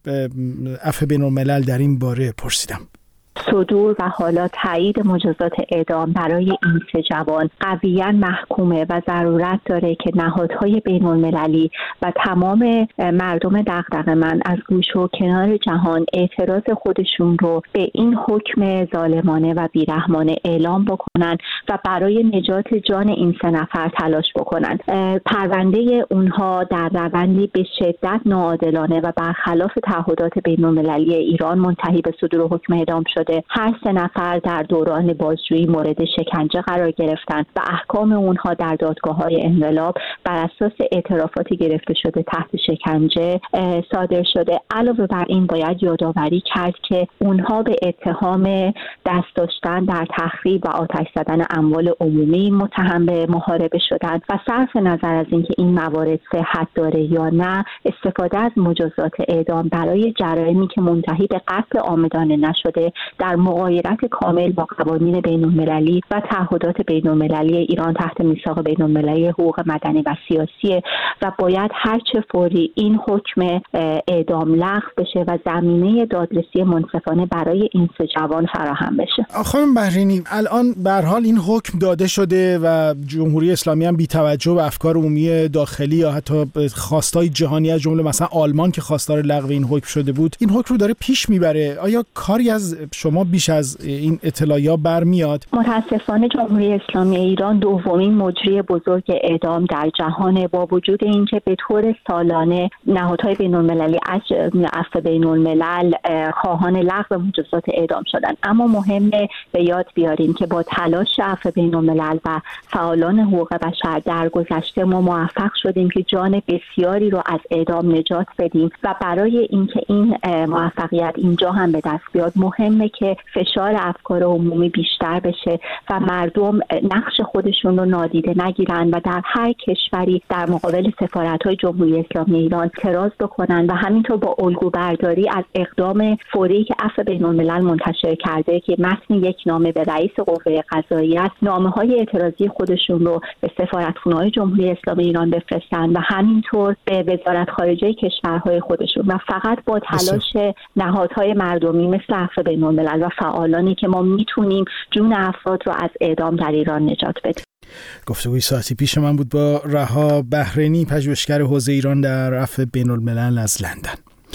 عفو بین‌الملل در این باره پرسیدم. صدور و حالا تایید مجازات اعدام برای این 3 جوان قویاً محکومه و ضرورت داره که نهادهای بین‌المللی و تمام مردم دغدغه‌مند از گوش و کنار جهان اعتراض خودشون رو به این حکم ظالمانه و بیرحمانه اعلام بکنن و برای نجات جان این 3 نفر تلاش بکنن. پرونده اونها در روندی به شدت ناعادلانه و برخلاف تعهدات بین‌المللی ایران منتهی به صدور حکم اعدام شده. هر 3 نفر در دوران بازجویی مورد شکنجه قرار گرفتند و احکام اونها در دادگاه‌های انقلاب بر اساس اعترافاتی گرفته شده تحت شکنجه صادر شده. علاوه بر این باید یادآوری کرد که اونها به اتهام دست داشتن در تخریب و آتش زدن اموال عمومی متهم به محاربه شدند و صرف نظر از اینکه این موارد صحت داره یا نه، استفاده از مجازات اعدام برای جرایمی که منتهی به قتل عامدانه نشده در مغایرت کامل با قوانین بین‌المللی و تعهدات بین‌المللی ایران تحت میثاق بین‌المللی حقوق مدنی و سیاسی و باید هرچه فوری این حکم اعدام لغو بشه و زمینه دادرسی منصفانه برای این 3 جوان فراهم بشه. خانم بحرینی، الان به هر حال این حکم داده شده و جمهوری اسلامی هم بی توجه به افکار عمومی داخلی یا حتی خواستای جهانی از جمله مثلا آلمان که خواستار لغو این حکم شده بود، این حکم رو داره پیش میبره. آیا کاری از شما بیش از این اطلاعات برمیاد؟ متاسفانه جمهوری اسلامی ایران دومین مجری بزرگ اعدام در جهان، با وجود اینکه به طور سالانه نهادهای بین‌المللی از عفو بین‌الملل خواهان لغو مجازات اعدام شدن. اما مهمه به یاد بیاریم که با تلاش عفو بین‌الملل و فعالان حقوق بشر در گذشته ما موفق شدیم که جان بسیاری رو از اعدام نجات بدیم و برای اینکه این موفقیت اینجا هم به دست بیاد مهمه که فشار افکار عمومی بیشتر بشه و مردم نقش خودشون رو نادیده نگیرن و در هر کشوری در مقابل سفارت‌های جمهوری اسلامی ایران اعتراض بکنن و همینطور با الگو برداری از اقدام فوری که عفو بین‌الملل منتشر کرده که متن یک نامه به رئیس قوه قضاییه است، نامه‌های اعتراضی خودشون رو به سفارتخونه‌های جمهوری اسلامی ایران بفرستن و همینطور به وزارت خارجه کشورهای خودشون و فقط با تلاش نهادهای مردمی مثل عفو بین‌الملل و فعالانی که ما میتونیم جون افراد رو از اعدام در ایران نجات بدیم. گفتگوی ساعتی پیش من بود با رها بحرینی، پژوهشگر حوزه ایران در عفو بین‌الملل از لندن.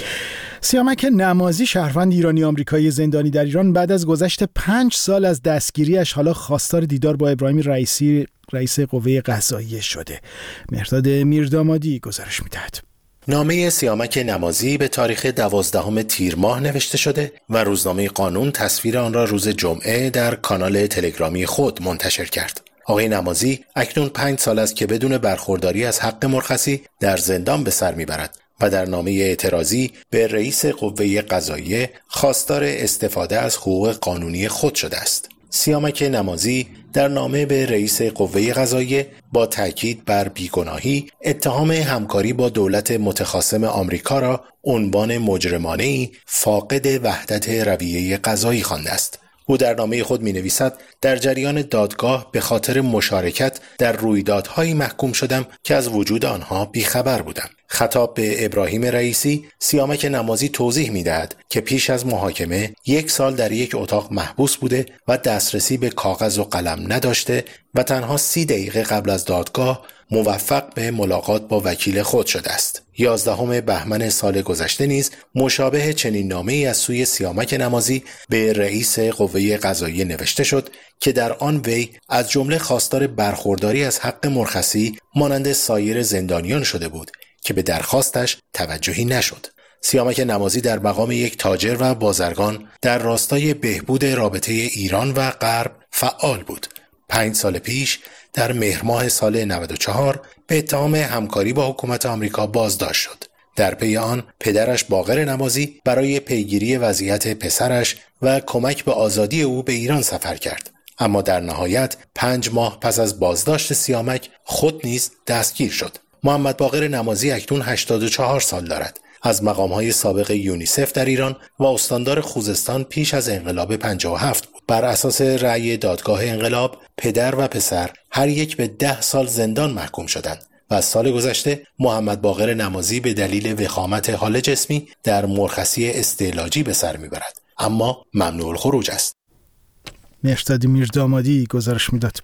سیامک نمازی، شهروند ایرانی آمریکایی زندانی در ایران، بعد از گذشت 5 سال از دستگیریش حالا خواستار دیدار با ابراهیم رئیسی، رئیس قوه قضاییه شده. مهرداد میردامادی گزارش می‌دهد. نامه سیامک نمازی به تاریخ 12 تیر ماه نوشته شده و روزنامه قانون تصویر آن را روز جمعه در کانال تلگرامی خود منتشر کرد. آقای نمازی اکنون 5 سال است که بدون برخورداری از حق مرخصی در زندان به سر میبرد و در نامه اعتراضی به رئیس قوه قضاییه خواستار استفاده از حقوق قانونی خود شده است. سیامک نمازی در نامه به رئیس قوه قضاییه با تاکید بر بیگناهی اتهام همکاری با دولت متخاصم آمریکا را عنوان مجرمانه‌ای فاقد وحدت رویه قضایی خوانده است. او در نامه خود می‌نویسد در جریان دادگاه به خاطر مشارکت در رویدادهایی محکوم شدم که از وجود آنها بیخبر بودم. خطاب به ابراهیم رئیسی، سیامک نمازی توضیح می‌دهد که پیش از محاکمه 1 سال در یک اتاق محبوس بوده و دسترسی به کاغذ و قلم نداشته و تنها 30 دقیقه قبل از دادگاه موفق به ملاقات با وکیل خود شده است. 11 بهمن سال گذشته نیز مشابه چنین نامه‌ای از سوی سیامک نمازی به رئیس قوه قضاییه نوشته شد که در آن وی از جمله خواستار برخورداری از حق مرخصی مانند سایر زندانیان شده بود که به درخواستش توجهی نشد. سیامک نمازی در مقام یک تاجر و بازرگان در راستای بهبود رابطه ایران و غرب فعال بود. 5 سال پیش در مهر ماه سال 94 به اتهام همکاری با حکومت آمریکا بازداشت شد. در پی آن پدرش باقر نمازی برای پیگیری وضعیت پسرش و کمک به آزادی او به ایران سفر کرد. اما در نهایت 5 ماه پس از بازداشت سیامک خود نیز دستگیر شد. محمد باقر نمازی اکنون 84 سال دارد. از مقام‌های سابق یونیسف در ایران و استاندار خوزستان پیش از انقلاب 57 بود. بر اساس رأی دادگاه انقلاب، پدر و پسر هر یک به 10 سال زندان محکوم شدند و از سال گذشته محمد باقر نمازی به دلیل وخامت حال جسمی در مرخصی استعلاجی به سر میبرد، اما ممنوع الخروج است. مهرداد میردامادی گزارش میداد.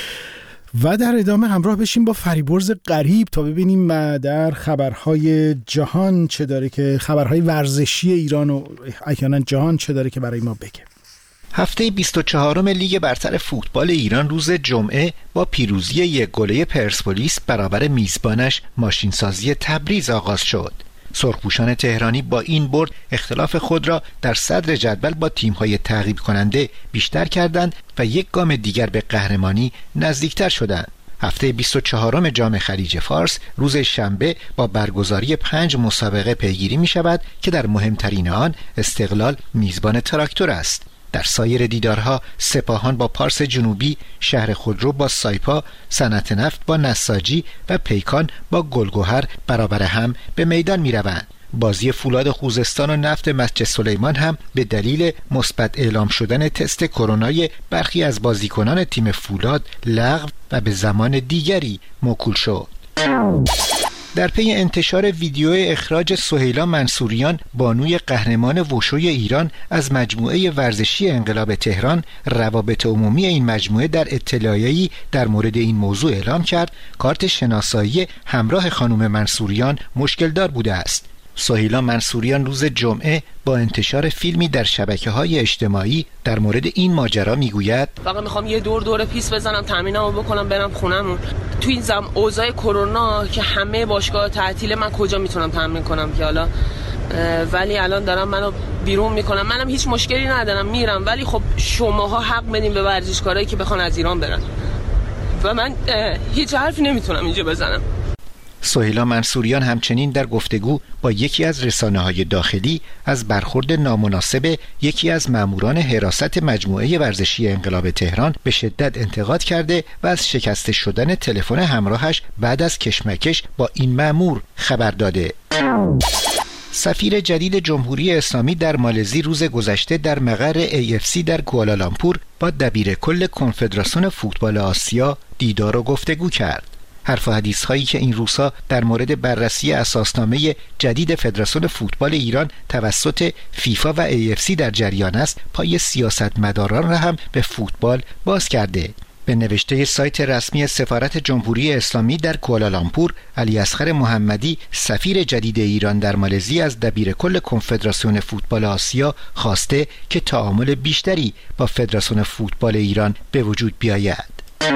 و در ادامه همراه بشیم با فریبرز غریب تا ببینیم در خبرهای جهان چه داره، که خبرهای ورزشی ایران و احیانا جهان چه داره که برای ما بگه. هفته 24 لیگ برتر فوتبال ایران روز جمعه با پیروزی 1-0 پرسپولیس برابر میزبانش ماشینسازی تبریز آغاز شد. سرخپوشان تهرانی با این برد اختلاف خود را در صدر جدول با تیم‌های تعقیب کننده بیشتر کردند و یک گام دیگر به قهرمانی نزدیکتر شدند. هفته 24 جام خلیج فارس روز شنبه با برگزاری 5 مسابقه پیگیری می شود که در مهمترین آن استقلال میزبان تراکتور است. در سایر دیدارها سپاهان با پارس جنوبی، شهر خودرو با سایپا، صنعت نفت با نساجی و پیکان با گلگهر برابر هم به میدان می روند. بازی فولاد خوزستان و نفت مسجد سلیمان هم به دلیل مثبت اعلام شدن تست کرونای برخی از بازیکنان تیم فولاد لغو و به زمان دیگری موکول شد. در پی انتشار ویدیو اخراج سهیلا منصوریان بانوی قهرمان وشوی ایران از مجموعه ورزشی انقلاب تهران، روابط عمومی این مجموعه در اطلاعیه‌ای در مورد این موضوع اعلام کرد کارت شناسایی همراه خانم منصوریان مشکل دار بوده است. سهیلا منصوریان روز جمعه با انتشار فیلمی در شبکه‌های اجتماعی در مورد این ماجرا میگوید: فقط میخوام یه دور پیس بزنم، تامینمو بکنم، برم خونمون. تو این اوضاع کرونا که همه باشگاه تعطیل، من کجا میتونم تامین کنم که حالا، ولی الان دارم منو بیرون میکنم. منم هیچ مشکلی ندارم، میرم، ولی خب شماها حق بدین به ورزشکارایی که بخوان از ایران برن و من هیچ حرفی نمیتونم اینجا بزنم. سهیلا منصوریان همچنین در گفتگو با یکی از رسانه‌های داخلی از برخورد نامناسب یکی از ماموران حراست مجموعه ورزشی انقلاب تهران به شدت انتقاد کرده و از شکسته شدن تلفن همراهش بعد از کشمکش با این مامور خبر داده. سفیر جدید جمهوری اسلامی در مالزی روز گذشته در مقر AFC در کوالالامپور با دبیر کل کنفدراسیون فوتبال آسیا دیدار و گفتگو کرد. حرف و حدیث هایی که این روزها در مورد بررسی اساسنامه جدید فدراسیون فوتبال ایران توسط فیفا و AFC در جریان است، پای سیاستمداران را هم به فوتبال باز کرده. به نوشته سایت رسمی سفارت جمهوری اسلامی در کوالالامپور، علی اصغر محمدی سفیر جدید ایران در مالزی از دبیر کل کنفدراسیون فوتبال آسیا خواسته که تعامل بیشتری با فدراسیون فوتبال ایران به وجود بیاید.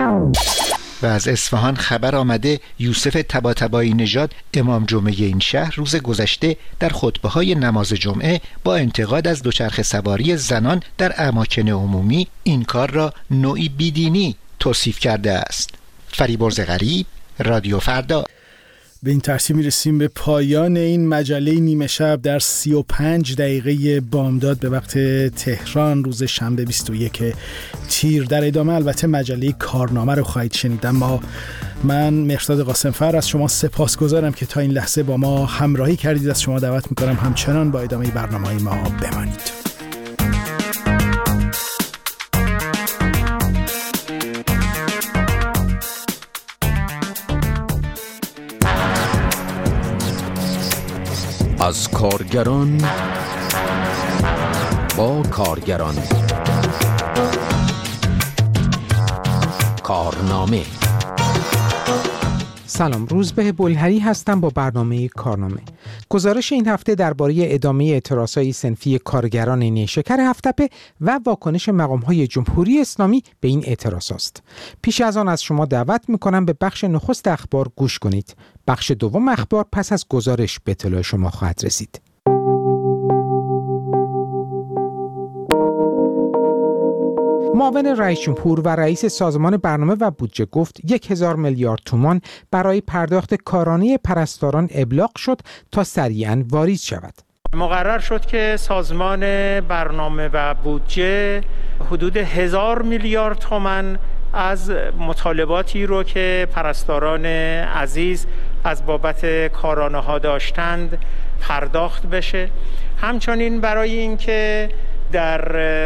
و از اصفهان خبر آمده یوسف طباطبایی نژاد امام جمعه این شهر روز گذشته در خطبه‌های نماز جمعه با انتقاد از دوچرخه سواری زنان در اماکن عمومی این کار را نوعی بیدینی توصیف کرده است. فریبرز غریب، رادیو فردا. به این ترتیب میرسیم به پایان این مجله نیمه شب در 35 دقیقه بامداد به وقت تهران روز شنبه 21 تیر. در ادامه البته مجله کارنامه رو خواهید شنید، اما من مهرداد قاسمفر از شما سپاسگزارم که تا این لحظه با ما همراهی کردید. از شما دعوت میکنم همچنان با ادامه برنامه‌های ما بمانید. از کارگران با کارگران، کارنامه. سلام، روزبه بلهری هستم با برنامه کارنامه. گزارش این هفته درباره ادامه اعتراضهای صنفی کارگران نیشکر هفت‌تپه و واکنش مقام‌های جمهوری اسلامی به این اعتراض است. پیش از آن از شما دعوت می‌کنم به بخش نخست اخبار گوش کنید. بخش دوم اخبار پس از گزارش به اطلاع شما خواهد رسید. معاون رئیس جمهور و رئیس سازمان برنامه و بودجه گفت 1000 میلیارد تومان برای پرداخت کارانه پرستاران ابلاغ شد تا سریعاً واریز شود. مقرر شد که سازمان برنامه و بودجه حدود 1000 میلیارد تومان از مطالباتی رو که پرستاران عزیز از بابت کارانه ها داشتند پرداخت بشه. همچنین برای اینکه در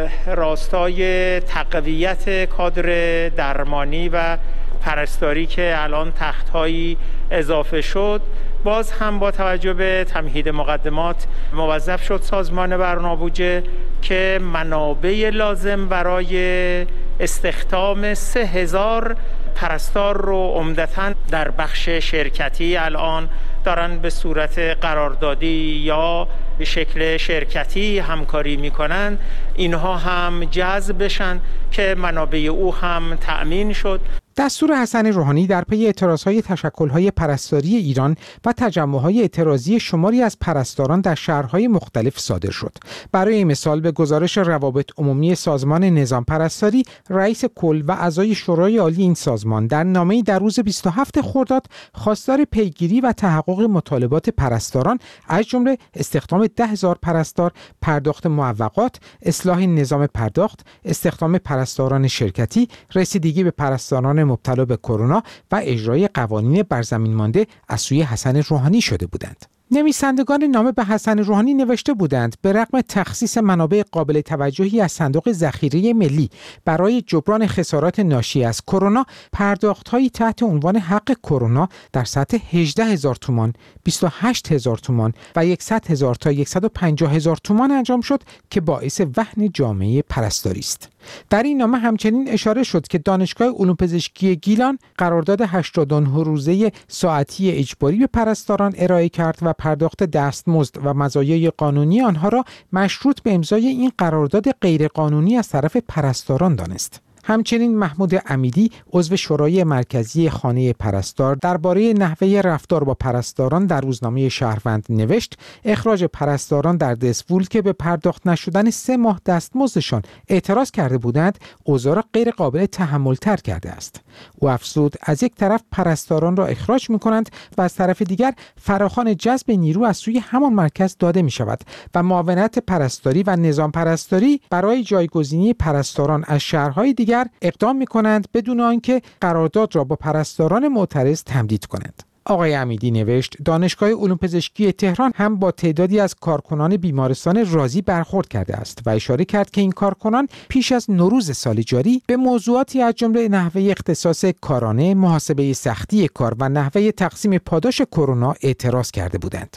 راستای تقویت کادر درمانی و پرستاری که الان تخت‌هایی اضافه شد، باز هم با توجه به تمهید مقدمات موظف شد سازمان برنامه بودجه که منابع لازم برای استخدام 3000 پرستار رو عمدتاً در بخش شرکتی الان دارن به صورت قراردادی یا به شکل شرکتی همکاری میکنن، اینها هم جذب بشن که منابع او هم تأمین شد. دستور حسن روحانی در پی اعتراضهای تشکل‌های پرستاری ایران و تجمع‌های اعتراضی شماری از پرستاران در شهرهای مختلف صادر شد. برای مثال به گزارش روابط عمومی سازمان نظام پرستاری، رئیس کل و اعضای شورای عالی این سازمان در نامه‌ای در روز 27 خرداد خواستار پیگیری و تحقق مطالبات پرستاران از جمله استخدام 10,000 پرستار، پرداخت معوقات، اصلاح نظام پرداخت، استخدام پرستاران شرکتی، رسیدگی به پرستاران مبتلا به کرونا و اجرای قوانین بر زمین مانده از سوی حسن روحانی شده بودند. نویسندگان نامه به حسن روحانی نوشته بودند به رغم تخصیص منابع قابل توجهی از صندوق ذخیره ملی برای جبران خسارات ناشی از کرونا، پرداخت‌هایی تحت عنوان حق کرونا در سطح 18,000 تومان، 28,000 تومان و 100,000 تا 150,000 تومان انجام شد که باعث وهن جامعه پرستاری است. در این نامه همچنین اشاره شد که دانشگاه علوم پزشکی گیلان قرارداد 89 روزه ساعتی اجباری به پرستاران ارائه کرد و پرداخت دستمزد و مزایای قانونی آنها را مشروط به امضای این قرارداد غیرقانونی از طرف پرستاران دانست. همچنین محمود امیدی عضو شورای مرکزی خانه پرستار درباره نحوه رفتار با پرستاران در روزنامه شهروند نوشت اخراج پرستاران در دسفول که به پرداخت نشدن 3 ماه دستمزدشان اعتراض کرده بودند اوضاع را غیر قابل تحمل تر کرده است. او افزود از یک طرف پرستاران را اخراج می‌کنند و از طرف دیگر فراخوان جذب نیرو از سوی همان مرکز داده می‌شود و معاونت پرستاری و نظام پرستاری برای جایگزینی پرستاران از شهرهای دیگر اقدام می‌کنند بدون آنکه قرارداد را با پرستاران معترض تمدید کنند. آقای امیدی نوشت دانشگاه علوم پزشکی تهران هم با تعدادی از کارکنان بیمارستان رازی برخورد کرده است و اشاره کرد که این کارکنان پیش از نوروز سال جاری به موضوعاتی از جمله نحوه اختصاص کارانه، محاسبه سختی کار و نحوه تقسیم پاداش کرونا اعتراض کرده بودند.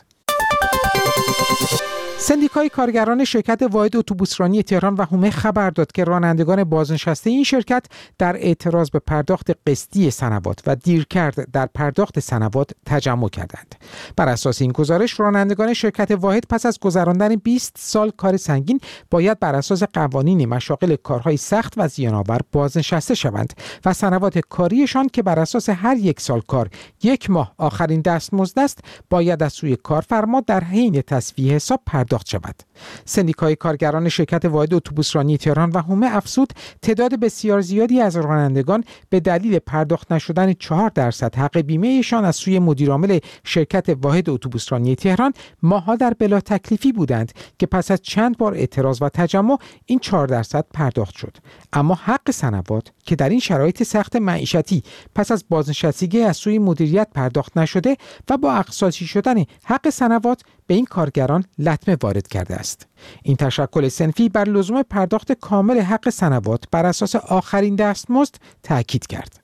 سندیکای کارگران شرکت واحد اتوبوسرانی تهران و هومه خبر داد که رانندگان بازنشسته این شرکت در اعتراض به پرداخت قسطی سنوات و دیرکرد در پرداخت سنوات تجمع کردند. بر اساس این گزارش رانندگان شرکت واحد پس از گذراندن 20 سال کار سنگین باید بر اساس قوانین مشاغل کارهای سخت و زیان‌آور بازنشسته شوند و سنوات کاریشان که بر اساس هر 1 سال کار 1 ماه آخرین دستمزد است باید از سوی کارفرما در حین حین تصفیه حساب پرداخت شود. سندیکای کارگران شرکت واحد اتوبوسرانی تهران و هومه افزود تعداد بسیار زیادی از رانندگان به دلیل پرداخت نشدن 4% حق بیمه‌شان از سوی مدیرعامل شرکت واحد اتوبوسرانی تهران ماه‌ها در بلا تکلیفی بودند که پس از چند بار اعتراض و تجمع این 4% پرداخت شد. اما حق سنوات که در این شرایط سخت معیشتی پس از بازنشستگی از سوی مدیریت پرداخت نشده و با اقساطی شدن حق سنوات به این کارگران لطمه وارد کرده است. این تشکل صنفی بر لزوم پرداخت کامل حق سنوات بر اساس آخرین دستمزد تاکید کرد.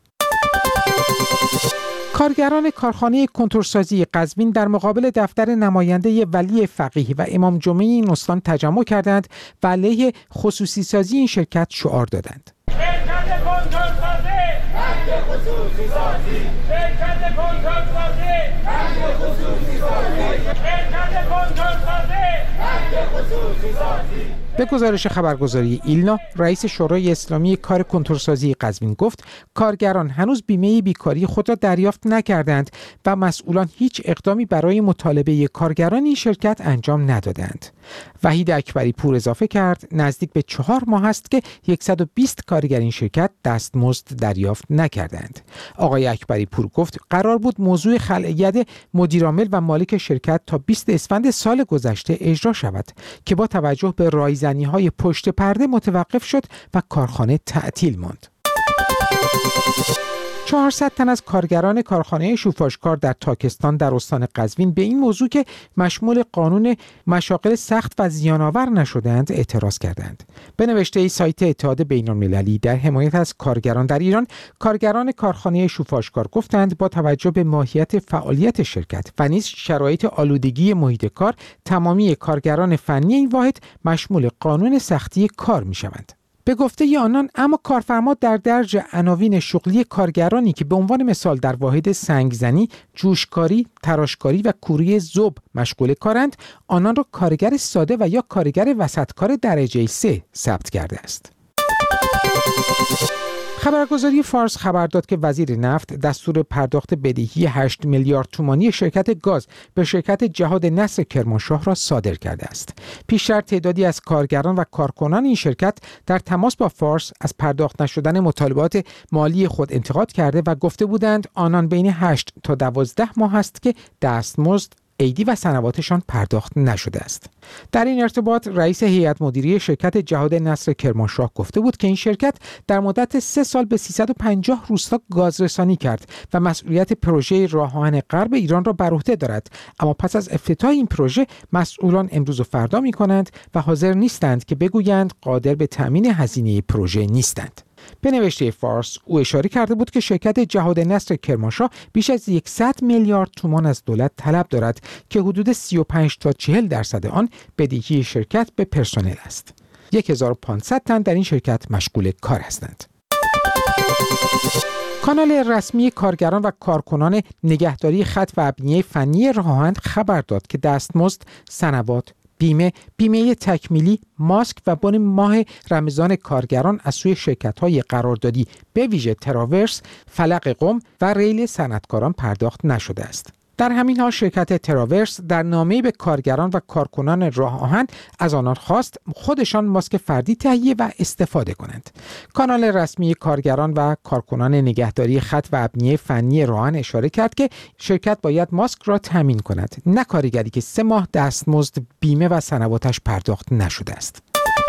کارگران کارخانه کنتورسازی قزوین در مقابل دفتر نماینده ولی فقیه و امام جمعه این استان تجمع کردند و علیه خصوصی سازی این شرکت شعار دادند. شرکت کنتورسازی رنگ خصوصی سازی، شرکت کنتورسازی رنگ خصوصی سازی، شرکت کنتورسازی رنگ خصوصی سازی. به گزارش خبرگزاری ایلنا، رئیس شورای اسلامی کار کنتورسازی قزوین گفت کارگران هنوز بیمه بیکاری خود را دریافت نکردند و مسئولان هیچ اقدامی برای مطالبه کارگران این شرکت انجام ندادند. وحید اکبری پور اضافه کرد نزدیک به 4 ماه است که 120 کارگر این شرکت دستمزد دریافت نکردند. آقای اکبری پور گفت قرار بود موضوع خلع ید مدیرعامل و مالک شرکت تا 20 اسفند سال گذشته اجرا شود که با توجه به رایزنی‌های پشت پرده متوقف شد و کارخانه تعطیل ماند. 400 تن از کارگران کارخانه شوفاشکار در تاکستان در استان قزوین به این موضوع که مشمول قانون مشاغل سخت و زیان‌آور نشدند اعتراض کردند. به نوشته سایت اتحاد بین‌المللی در حمایت از کارگران در ایران، کارگران کارخانه شوفاشکار گفتند با توجه به ماهیت فعالیت شرکت و نیز شرایط آلودگی محیط کار، تمامی کارگران فنی این واحد مشمول قانون سختی کار می‌شوند. به گفته آنان اما کارفرما در درج عناوین شغلی کارگرانی که به عنوان مثال در واحد سنگزنی، جوشکاری، تراشکاری و کوری ذوب مشغول کارند، آنان را کارگر ساده و یا کارگر وسطکار درجه 3 ثبت کرده است. خبرگزاری فارس خبر داد که وزیر نفت دستور پرداخت بدهی 8 میلیارد تومانی شرکت گاز به شرکت جهاد نصر کرمانشاه را صادر کرده است. پیشتر تعدادی از کارگران و کارکنان این شرکت در تماس با فارس از پرداخت نشدن مطالبات مالی خود انتقاد کرده و گفته بودند آنان بین 8 تا 12 ماه است که دستمزد، عیدی و سنواتشان پرداخت نشده است. در این ارتباط رئیس هیئت مدیره شرکت جهاد نصر کرمانشاه گفته بود که این شرکت در مدت 3 سال به 350 روستا گاز رسانی کرد و مسئولیت پروژه راه آهن غرب ایران را بر عهده دارد، اما پس از افتتاح این پروژه مسئولان امروز و فردا می‌کنند و حاضر نیستند که بگویند قادر به تأمین هزینه پروژه نیستند. به نوشته فارس او اشاره کرده بود که شرکت جهاد نصر کرمانشاه بیش از 100 میلیارد تومان از دولت طلب دارد که حدود 35 تا 40% آن بدهی شرکت به پرسنل است. 1500 تن در این شرکت مشغول کار هستند. کانال رسمی کارگران و کارکنان نگهداری خط و ابنیه فنی راه آهن خبر داد که دستمزد، سنوات، بیمه تکمیلی، ماسک و بن ماه رمضان کارگران از سوی شرکت‌های قراردادی به ویژه تراورس، فلق قم و ریل صنعتکاران پرداخت نشده است. در همین حال شرکت تراورس در نامه‌ای به کارگران و کارکنان راه آهن از آنان خواست خودشان ماسک فردی تهیه و استفاده کنند. کانال رسمی کارگران و کارکنان نگهداری خط و ابنیه فنی راه آهن اشاره کرد که شرکت باید ماسک را تامین کند، نه کارگری که 3 ماه دستمزد، بیمه و سنواتش پرداخت نشده است.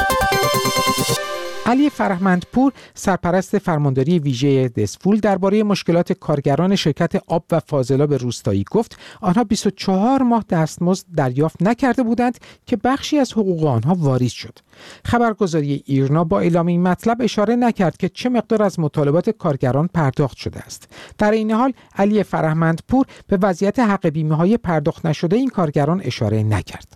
علی فرهمندپور سرپرست فرمانداری ویژه دسفول درباره مشکلات کارگران شرکت آب و فاضلاب روستایی گفت آنها 24 ماه دستمزد دریافت نکرده بودند که بخشی از حقوق آنها واریز شد. خبرگزاری ایرنا با اعلام این مطلب اشاره نکرد که چه مقدار از مطالبات کارگران پرداخت شده است. در این حال علی فرهمندپور به وضعیت حق بیمه‌های پرداخت نشده این کارگران اشاره نکرد.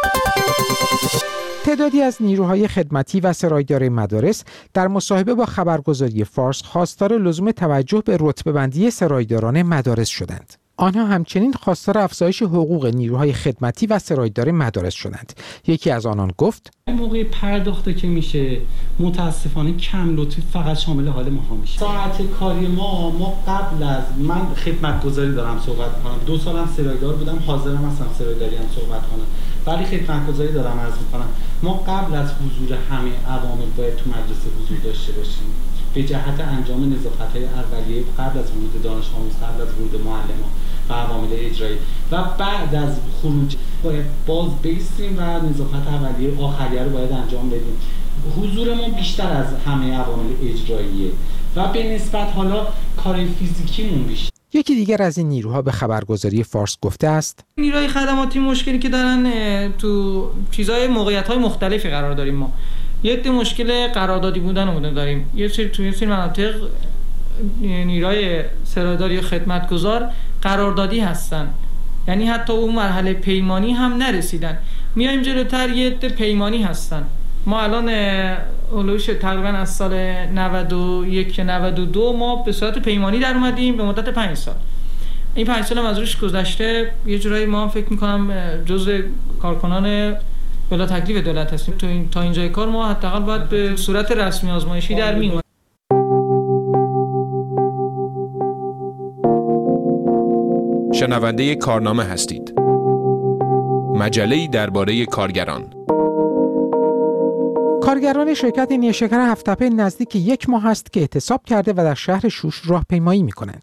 تعدادی از نیروهای خدمتی و سرایدار مدارس در مصاحبه با خبرگزاری فارس خواستار لزوم توجه به رتبه‌بندی سرایداران مدارس شدند. آنها همچنین خواستار افزایش حقوق نیروهای خدمتی و سرایدار مدارس شدند. یکی از آنان گفت: موقع پرداخته که میشه متاسفانه کم لطفی فقط شامل حال ماها میشه. ساعت کاری ما قبل از من خدمتگزاری دارم صحبت کنم، 2 سالم سرایدار بودم، حاضرم هستم سرایداری هم صحبت کنم، ولی خدمتگزاری دارم عرض میکنم. ما قبل از حضور همه عوامل باید تو مدرسه حضور داشته باشیم به جهت انجام نظافت‌های اولیه قبل از ورود دانش آموز، قبل از ورود معلمان و عوامل اجرایی، و بعد از خروج باید باز بیستیم و نظافت اولیه آخریه رو باید انجام بدیم. حضورمون بیشتر از همه عوامل اجراییه و به نسبت حالا کار فیزیکیمون بیشتر. یکی دیگر از این نیروها به خبرگزاری فارس گفته است: نیروهای خدماتی مشکلی که دارن تو چیزای موقعیت‌های مختلفی قرار داریم. ما یه عده مشکل قراردادی بودن داریم. یه سری مناطق نیروهای سرایداری یا خدمتگزار قراردادی هستن، یعنی حتی اون مرحله پیمانی هم نرسیدن. میایم جلوتر یه عده پیمانی هستن. ما الان اولوش تقریبا از سال 91 یا 92 ما به صورت پیمانی در اومدیم به مدت 5 سال. این 5 سال هم از روش گذشته. یه جورایی ما فکر می‌کنم جزء کارکنان بلا تکلیف دولت هستیم. تا اینجای کار ما حداقل باید به صورت رسمی آزمایشی در میومد. شنونده کارنامه هستید. مجله‌ای درباره کارگران. کارگران شرکت نیشکر هفت‌تپه نزدیک 1 ماه است که اعتصاب کرده و در شهر شوش راهپیمایی می‌کنند.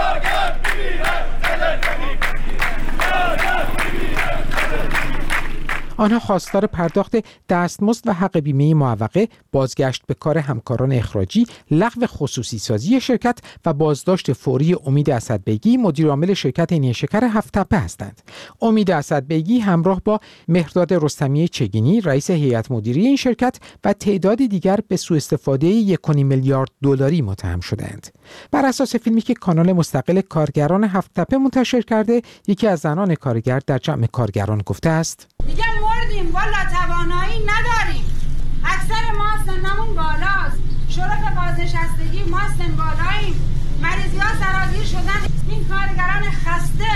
آنها خواستار پرداخت دستمزد و حق بیمه معوقه، بازگشت به کار همکاران اخراجی، لغو خصوصی سازی شرکت و بازداشت فوری امید اسدبیگی مدیر عامل شرکت نیشکر هفت‌تپه هستند. امید اسدبیگی همراه با مهرداد رستمی چگینی رئیس هیئت مدیره این شرکت و تعداد دیگر به سوء استفاده 1.5 میلیارد دلاری متهم شدند. بر اساس فیلمی که کانال مستقل کارگران هفت‌تپه منتشر کرده، یکی از زنان کارگر در جمع کارگران گفته است: دیگه مردیم، والا توانایی نداریم. اکثر ما سنمون بالاست. شرف بازنشستگی ما سن بالاییم. مریضی ها سرازیر شدن. این کارگران خسته،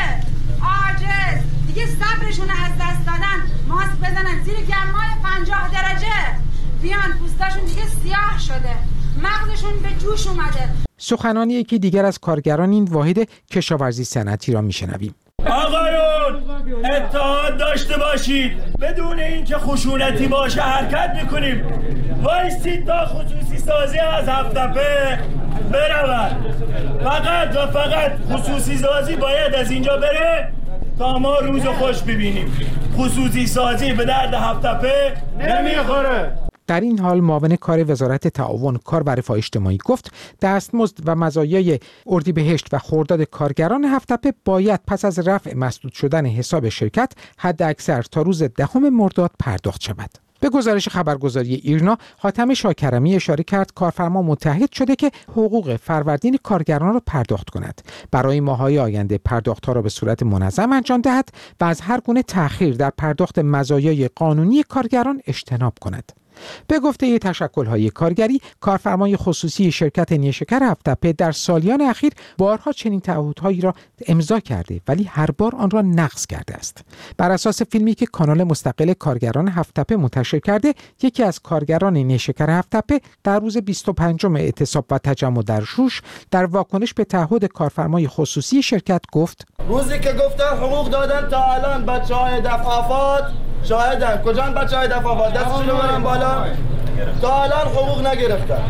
عاجز، دیگه صبرشون از دست دادن. ماسک بزنن زیر گرمای 50 درجه. بیان پوستاشون دیگه سیاه شده. مغزشون به جوش اومده. سخنان یکی دیگر از کارگران این واحد کشاورزی صنعتی را میشنویم. آقایون اتحاد داشته باشید، بدون اینکه خشونتی باشه حرکت میکنیم. وایسید تا خصوصی سازی از هفت‌تپه برود. فقط و فقط خصوصی سازی باید از اینجا بره تا ما روز خوش ببینیم. خصوصی سازی به درد هفت‌تپه نمیخوره. در این حال معاون کار وزارت تعاون کار و رفاه اجتماعی گفت دستمزد و مزایای اردیبهشت و خرداد کارگران هفت‌تپه باید پس از رفع مسدود شدن حساب شرکت حداکثر تا روز 10 مرداد پرداخت شود. به گزارش خبرگزاری ایرنا، حاتم شاکرمی اشاره کرد کارفرما متحد شده که حقوق فروردین کارگران را پرداخت کند. برای ماه‌های آینده پرداخت‌ها را به صورت منظم انجام دهد و از هر گونه تأخیر در پرداخت مزایای قانونی کارگران اجتناب کند. به گفته تشکل‌های کارگری، کارفرمای خصوصی شرکت نیشکر هفت‌تپه در سالیان اخیر بارها چنین تعهدهایی را امضا کرده ولی هر بار آن را نقض کرده است. بر اساس فیلمی که کانال مستقل کارگران هفت‌تپه منتشر کرده، یکی از کارگران نیشکر هفت‌تپه در روز 25 اعتصاب و تجمع در شوش در واکنش به تعهد کارفرمای خصوصی شرکت گفت: روزی که گفتن حقوق دادن تا الان بچه‌های دفعات شاهدن. کجان بچه‌های دفعات؟ دستشون رو برن بالا. تا الان حقوق نگرفتن.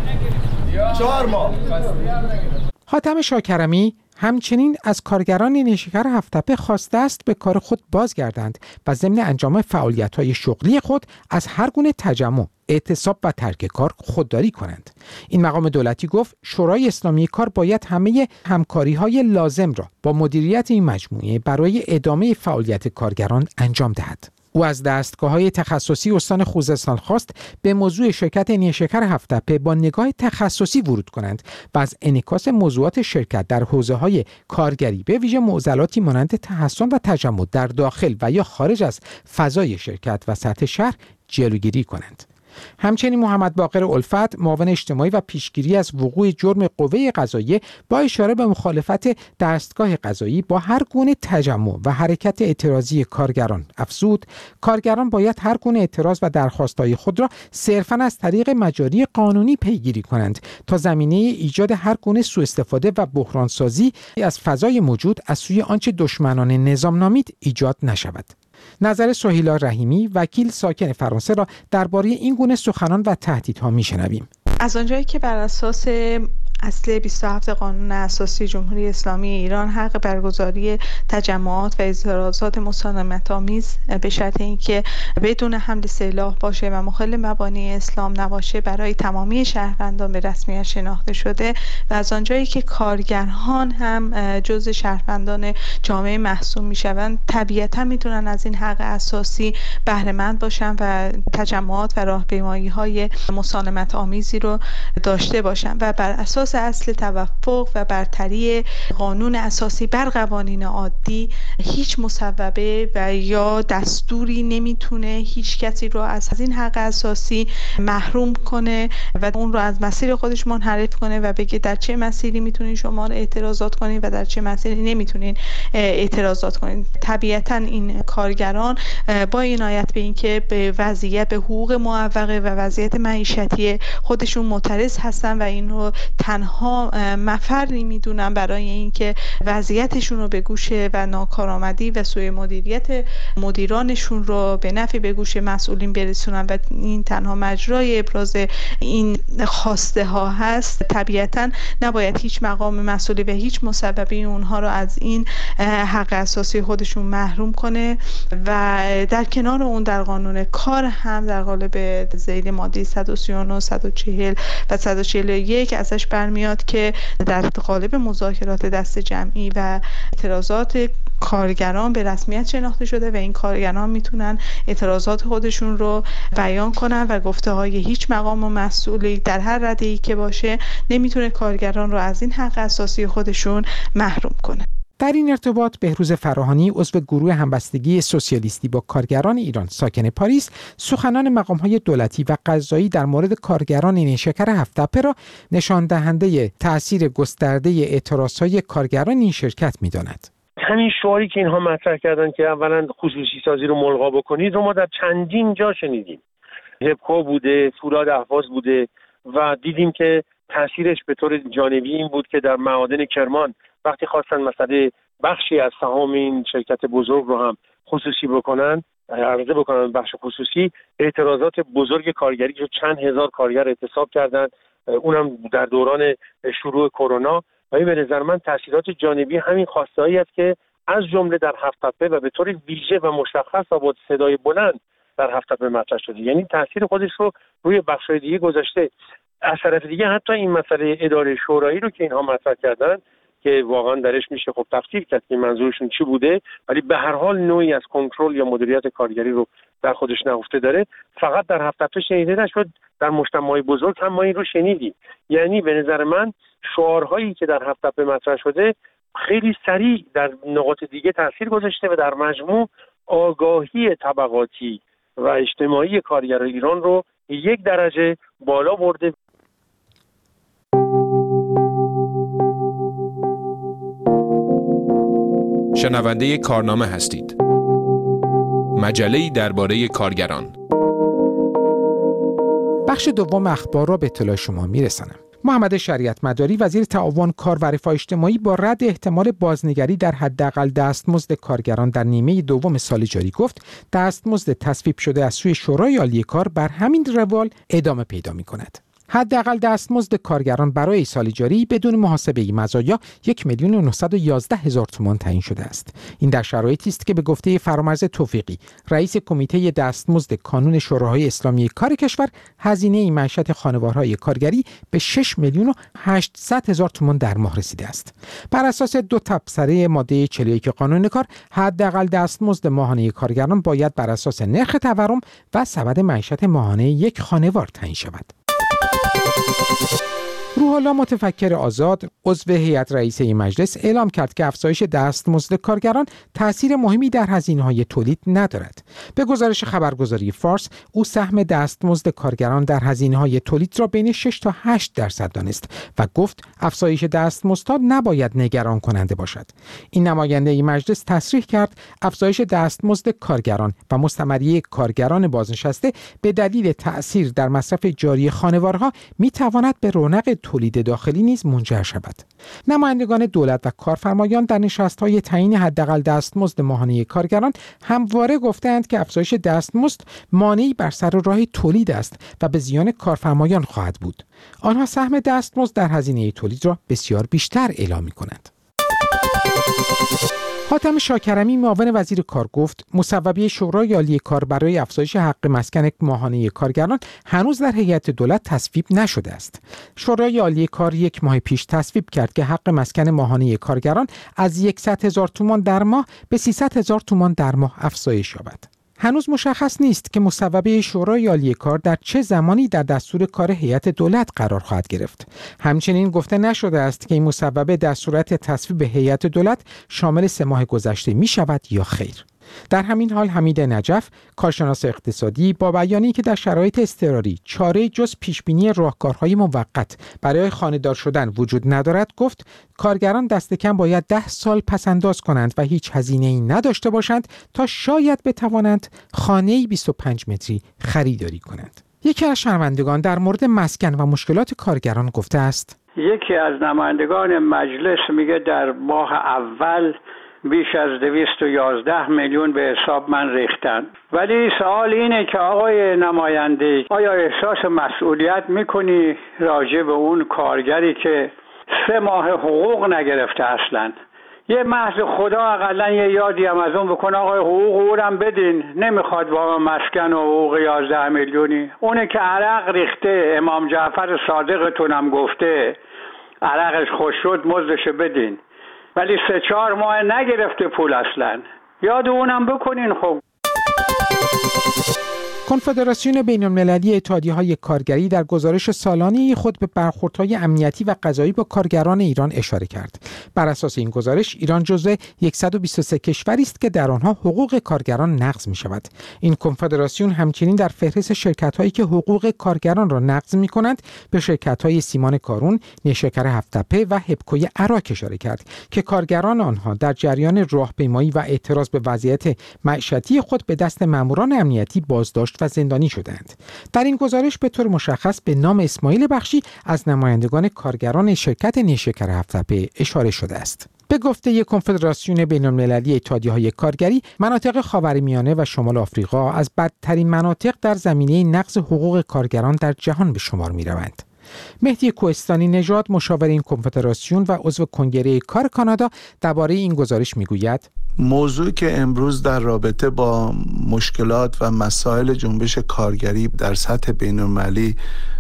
4 ماه. حاتم شاکرمی همچنین از کارگران نیشکر هفت‌تپه خواسته است به کار خود بازگردند و ضمن انجام فعالیت‌های شغلی خود از هر گونه تجمع، اعتصاب و ترک کار خودداری کنند. این مقام دولتی گفت شورای اسلامی کار باید همه همکاری‌های لازم را با مدیریت این مجموعه برای ادامه فعالیت کارگران انجام دهد. او از دستگاه‌های تخصصی استان خوزستان خواست به موضوع شرکت نیشکر هفت‌تپه با نگاه تخصصی ورود کنند و از انعکاس موضوعات شرکت در حوزه‌های کارگری به ویژه معضلاتی مانند تحسن و تجمع در داخل و یا خارج از فضای شرکت و سطح شهر جلوگیری کنند. همچنین محمد باقر الفت، معاون اجتماعی و پیشگیری از وقوع جرم قوه قضاییه، با اشاره به مخالفت دستگاه قضایی با هر گونه تجمع و حرکت اعتراضی کارگران افزود کارگران باید هر گونه اعتراض و درخواست‌های خود را صرفاً از طریق مجاری قانونی پیگیری کنند تا زمینه ایجاد هر گونه سوء استفاده و بحرانسازی از فضای موجود از سوی آنچه دشمنان نظام نامید ایجاد نشود. نظر سهیلا رحیمی، وکیل ساکن فرانسه، را درباره این گونه سخنان و تهدیدها میشنویم. از آنجایی که بر اساس اصل 27 قانون اساسی جمهوری اسلامی ایران حق برگزاری تجمعات و اعتراضات مسالمت‌آمیز به شرط اینکه بدون حمل سلاح باشه و مخالف مبانی اسلام نباشه برای تمامی شهروندان به رسمیت شناخته شده و از آنجایی که کارگران هم جزء شهروندان جامعه محسوب میشوند، طبیعتا میتونن از این حق اساسی بهره مند باشن و تجمعات و راهپیمایی‌های مسالمت‌آمیزی رو داشته باشن و بر اساس اصل توافق و برتری قانون اساسی بر قوانین عادی هیچ مصوبه و یا دستوری نمیتونه هیچ کسی رو از این حق اساسی محروم کنه و اون رو از مسیر خودش منحرف کنه و بگه در چه مسیری میتونین شما اعتراضات کنین و در چه مسیری نمیتونین اعتراضات کنین. طبیعتا این کارگران با عنایت به اینکه به وضعیت به حقوق معوقه و وضعیت معیشتی خودشون معترض هستن و این رو تنها مفری میدونن برای اینکه وضعیتشون رو به گوش و ناکارآمدی و سوء مدیریت مدیرانشون رو به نفع به گوش مسئولین برسونن و این تنها مجرای ابراز این خواسته ها هست، طبیعتا نباید هیچ مقام مسئولی و هیچ مسببی اونها رو از این حق اساسی خودشون محروم کنه. و در کنار اون در قانون کار هم در قالب ذیل ماده 139 140 و 141 ازش برمیاد که در قالب مذاکرات دست جمعی و اعتراضات کارگران به رسمیت شناخته شده و این کارگران میتونن اعتراضات خودشون رو بیان کنن و گفته های هیچ مقام و مسئولی در هر رده‌ای که باشه نمیتونه کارگران رو از این حق اساسی خودشون محروم کنه. در این ارتباط بهروز فراهانی، عضو گروه همبستگی سوسیالیستی با کارگران ایران ساکن پاریس، سخنان مقام‌های دولتی و قضایی در مورد کارگران نیشکر هفت‌تپه را نشان دهنده تأثیر گسترده اعتراضهای کارگران این شرکت می‌داند. همین شعاری که اینها مطرح کردن که اولا خصوصی سازی رو ملغا بکنید رو ما در چندین جا شنیدیم. هبکو بوده، فولاد اهواز بوده و دیدیم که تأثیرش به طور جانبی این بود که در معادن کرمان وقتی خواستن مسئله بخشی از سهام این شرکت بزرگ رو هم خصوصی بکنن، عرضه بکنن بخش خصوصی، اعتراضات بزرگ کارگری که چند هزار کارگر اعتصاب کردن، اونم در دوران شروع کرونا. و این به نظر من تأثیرات جانبی همین خواسته‌ای است که از جمله در هفت‌تپه و به طور ویژه و مشخص با صدای بلند در هفت‌تپه مطرح شده، یعنی تأثیر خودش رو روی بخش‌های دیگه گذاشته. از طرف دیگه حتی این مسئله اداره شورایی رو که اینها مطرح کردن که واقعا درش میشه خب تفسیر کرد که منظورشون چی بوده، ولی به هر حال نوعی از کنترل یا مدیریت کارگری رو در خودش نهفته داره. فقط در هفت‌تپه شنیده نشد، در مجتمع‌های بزرگ هم ما این رو شنیدیم. یعنی به نظر من شعارهایی که در هفت‌تپه مطرح شده خیلی سریع در نقاط دیگه تاثیر گذاشته و در مجموع آگاهی طبقاتی و اجتماعی کارگران ایران رو یک درجه بالا برده. شنونده کارنامه هستید. مجله‌ای درباره کارگران. بخش دوم اخبار را به اطلاع شما میرسانم. محمد شریعت مداری، وزیر تعاون، کار و رفاه اجتماعی، با رد احتمال بازنگری در حداقل دستمزد کارگران در نیمه دوم سال جاری گفت دستمزد تصویب شده از سوی شورای عالی کار بر همین روال ادامه پیدا می‌کند. حداقل دستمزد کارگران برای سال جاری بدون محاسبه مزایا 1,911,000 تومان تعیین شده است. این در شرایطی است که به گفته فرامرز توفیقی، رئیس کمیته دستمزد کانون شوراهای اسلامی کار کشور، هزینه معیشت خانوارهای کارگری به 6,800,000 تومان در ماه رسیده است. بر اساس دو تبصره ماده 41 قانون کار، حداقل دستمزد ماهانه کارگران باید بر اساس نرخ تورم و سبد معیشت ماهانه یک خانوار تعیین شود. روح الله متفکر آزاد، عضو هیئت رئیسه مجلس، اعلام کرد که افزایش دستمزد کارگران تأثیر مهمی در هزینه‌های تولید ندارد. به گزارش خبرگزاری فارس، او سهم دستمزد کارگران در هزینه‌های تولید را بین 6 تا 8% دانست و گفت افزایش دستمزدها نباید نگران کننده باشد. این نماینده مجلس تصریح کرد افزایش دستمزد کارگران و مستمری کارگران بازنشسته به دلیل تأثیر در مصرف جاری خانوارها می‌تواند به رونق تولید داخلی نیز منجر شود. نمایندگان دولت و کارفرمایان در نشست‌های تعیین حداقل دستمزد ماهانه کارگران همواره گفتند که افزایش دستمزد مانعی بر سر راه تولید است و به زیان کارفرمایان خواهد بود. آنها سهم دستمزد در هزینه تولید را بسیار بیشتر اعلام می‌کنند. حاتم شاکرمی معاون وزیر کار گفت مصوبه شورای عالی کار برای افزایش حق مسکن ماهانه کارگران هنوز در هیئت دولت تصویب نشده است. شورای عالی کار 1 ماه پیش تصویب کرد که حق مسکن ماهانه کارگران از 100,000 تومان در ماه به 300,000 تومان در ماه افزایش یابد. هنوز مشخص نیست که مصوبه شورای عالی کار در چه زمانی در دستور کار هیئت دولت قرار خواهد گرفت. همچنین گفته نشده است که این مصوبه در صورت تصویب هیئت دولت شامل 3 ماه گذشته می شود یا خیر. در همین حال حمید نجف، کارشناس اقتصادی، با بیانی که در شرایط اضطراری چاره جز پیشبینی راهکارهای موقت برای خانه‌دار شدن وجود ندارد، گفت کارگران دست کم باید 10 سال پس‌انداز کنند و هیچ هزینه‌ای نداشته باشند تا شاید بتوانند خانه‌ای 25 متری خریداری کنند. یکی از شنوندگان در مورد مسکن و مشکلات کارگران گفته است: یکی از نمایندگان مجلس میگه در ماه اول بیش از 211 میلیون به حساب من ریختن. ولی سوال اینه که آقای نماینده، آیا احساس مسئولیت میکنی راجع به اون کارگری که 3 ماه حقوق نگرفته اصلا؟ یه محض خدا اقلا یه یادی هم از اون بکن آقای حقوق اونم بدین، نمیخواد با مسکن و حقوق 11 میلیونی. اونه که عرق ریخته، امام جعفر صادقتونم گفته عرقش خوش شد مزدش بدین، ولی 3-4 ماه نگرفته پول اصلا. یاد اونم بکنین. خب کنفدراسیون بین‌المللی اتحادیه‌های کارگری در گزارش سالانه خود به برخوردهای امنیتی و قضایی با کارگران ایران اشاره کرد. بر اساس این گزارش ایران جزو 123 کشوری است که در آنها حقوق کارگران نقض می‌شود. این کنفدراسیون همچنین در فهرست شرکت‌هایی که حقوق کارگران را نقض می‌کنند به شرکت‌های سیمان کارون، نیشکر هفت‌تپه و هپکوی عراق اشاره کرد که کارگران آنها در جریان راهپیمایی و اعتراض به وضعیت معیشتی خود به دست ماموران امنیتی بازداشت و زندانی شدند. در این گزارش به طور مشخص به نام اسماعیل بخشی از نمایندگان کارگران شرکت نیشکر هفت‌تپه اشاره شده است. به گفته کنفدراسیون بین‌المللی اتحادیه‌های کارگری، مناطق خاورمیانه و شمال آفریقا از بدترین مناطق در زمینه نقض حقوق کارگران در جهان به شمار می‌روند. مهدی کوهستانی نژاد، مشاور این کنفدراسیون و عضو کنگره کار کانادا، درباره این گزارش میگوید: موضوعی که امروز در رابطه با مشکلات و مسائل جنبش کارگری در سطح بین‌المللی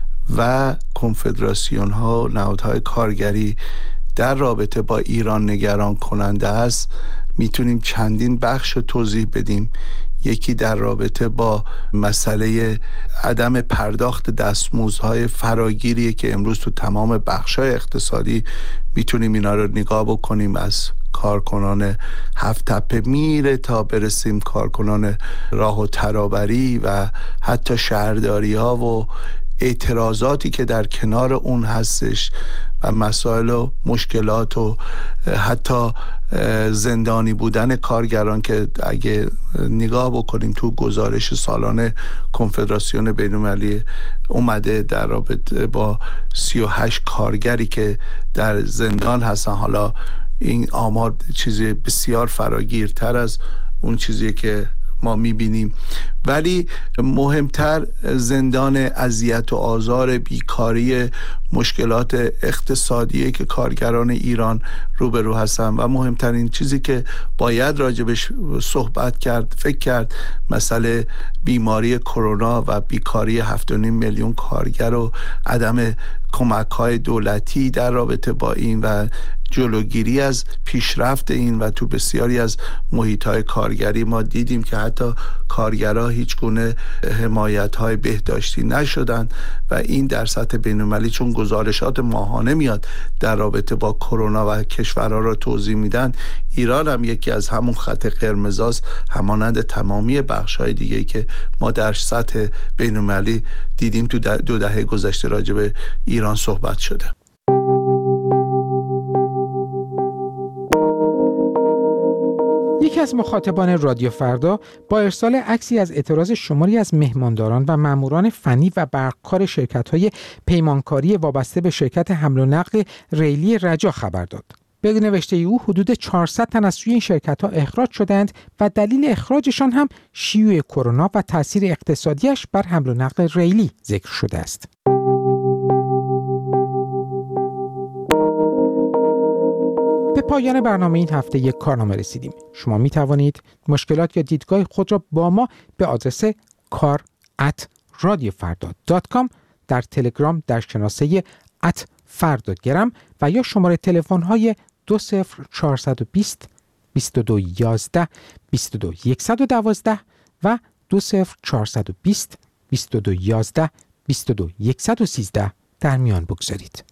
و کنفدراسیون ها و نهادهای کارگری در رابطه با ایران نگران کننده است، میتونیم چندین بخش توضیح بدیم. یکی در رابطه با مسئله عدم پرداخت دستمزدهای فراگیریه که امروز تو تمام بخش‌های اقتصادی میتونیم اینا رو نگاه بکنیم، از کارکنان هفت‌تپه میره تا برسیم کارکنان راه و ترابری و حتی شهرداری ها و اعتراضاتی که در کنار اون هستش و مسائل و مشکلات و حتی زندانی بودن کارگران که اگه نگاه بکنیم تو گزارش سالانه کنفدراسیون بین‌المللی اومده در رابطه با 38 کارگری که در زندان هستن. حالا این آمار چیزی بسیار فراگیرتر از اون چیزی که ما میبینیم، ولی مهمتر زندان، اذیت و آزار، بیکاری، مشکلات اقتصادی که کارگران ایران روبرو هستن و مهمترین چیزی که باید راجبش صحبت کرد، فکر کرد، مسئله بیماری کرونا و بیکاری 7.5 میلیون کارگر و عدم کمک‌های دولتی در رابطه با این و جلوگیری از پیشرفت این و تو بسیاری از محیط‌های کارگری ما دیدیم که حتی کارگرها هیچ گونه حمایت‌های بهداشتی نشدن و این در سطح بین‌المللی چون گزارشات ماهانه میاد در رابطه با کرونا و کشورها را توضیح میدن، ایران هم یکی از همون خط قرمزاست، همانند تمامی بخش‌های دیگه‌ای که ما در سطح بین‌المللی دیدیم تو 2 دهه گذشته راجع به ایران صحبت شده. یکی از مخاطبان رادیو فردا با ارسال عکسی از اعتراض شماری از مهمانداران و ماموران فنی و برقکار شرکت‌های پیمانکاری وابسته به شرکت حمل و نقل ریلی رجا خبر داد. به نوشته او حدود 400 تن از سوی این شرکت‌ها اخراج شدند و دلیل اخراجشان هم شیوع کرونا و تأثیر اقتصادیش بر حمل و نقل ریلی ذکر شده است. به پایان برنامه این هفته یک کارنامه رسیدیم. شما می توانید مشکلات یا دیدگاه خود را با ما به آدرس kar@radiofarda.com در تلگرام در شناسه @fardagram و یا شماره تلفن های 20420 2211 22112 و 20420 2211 22113 در میان بگذارید.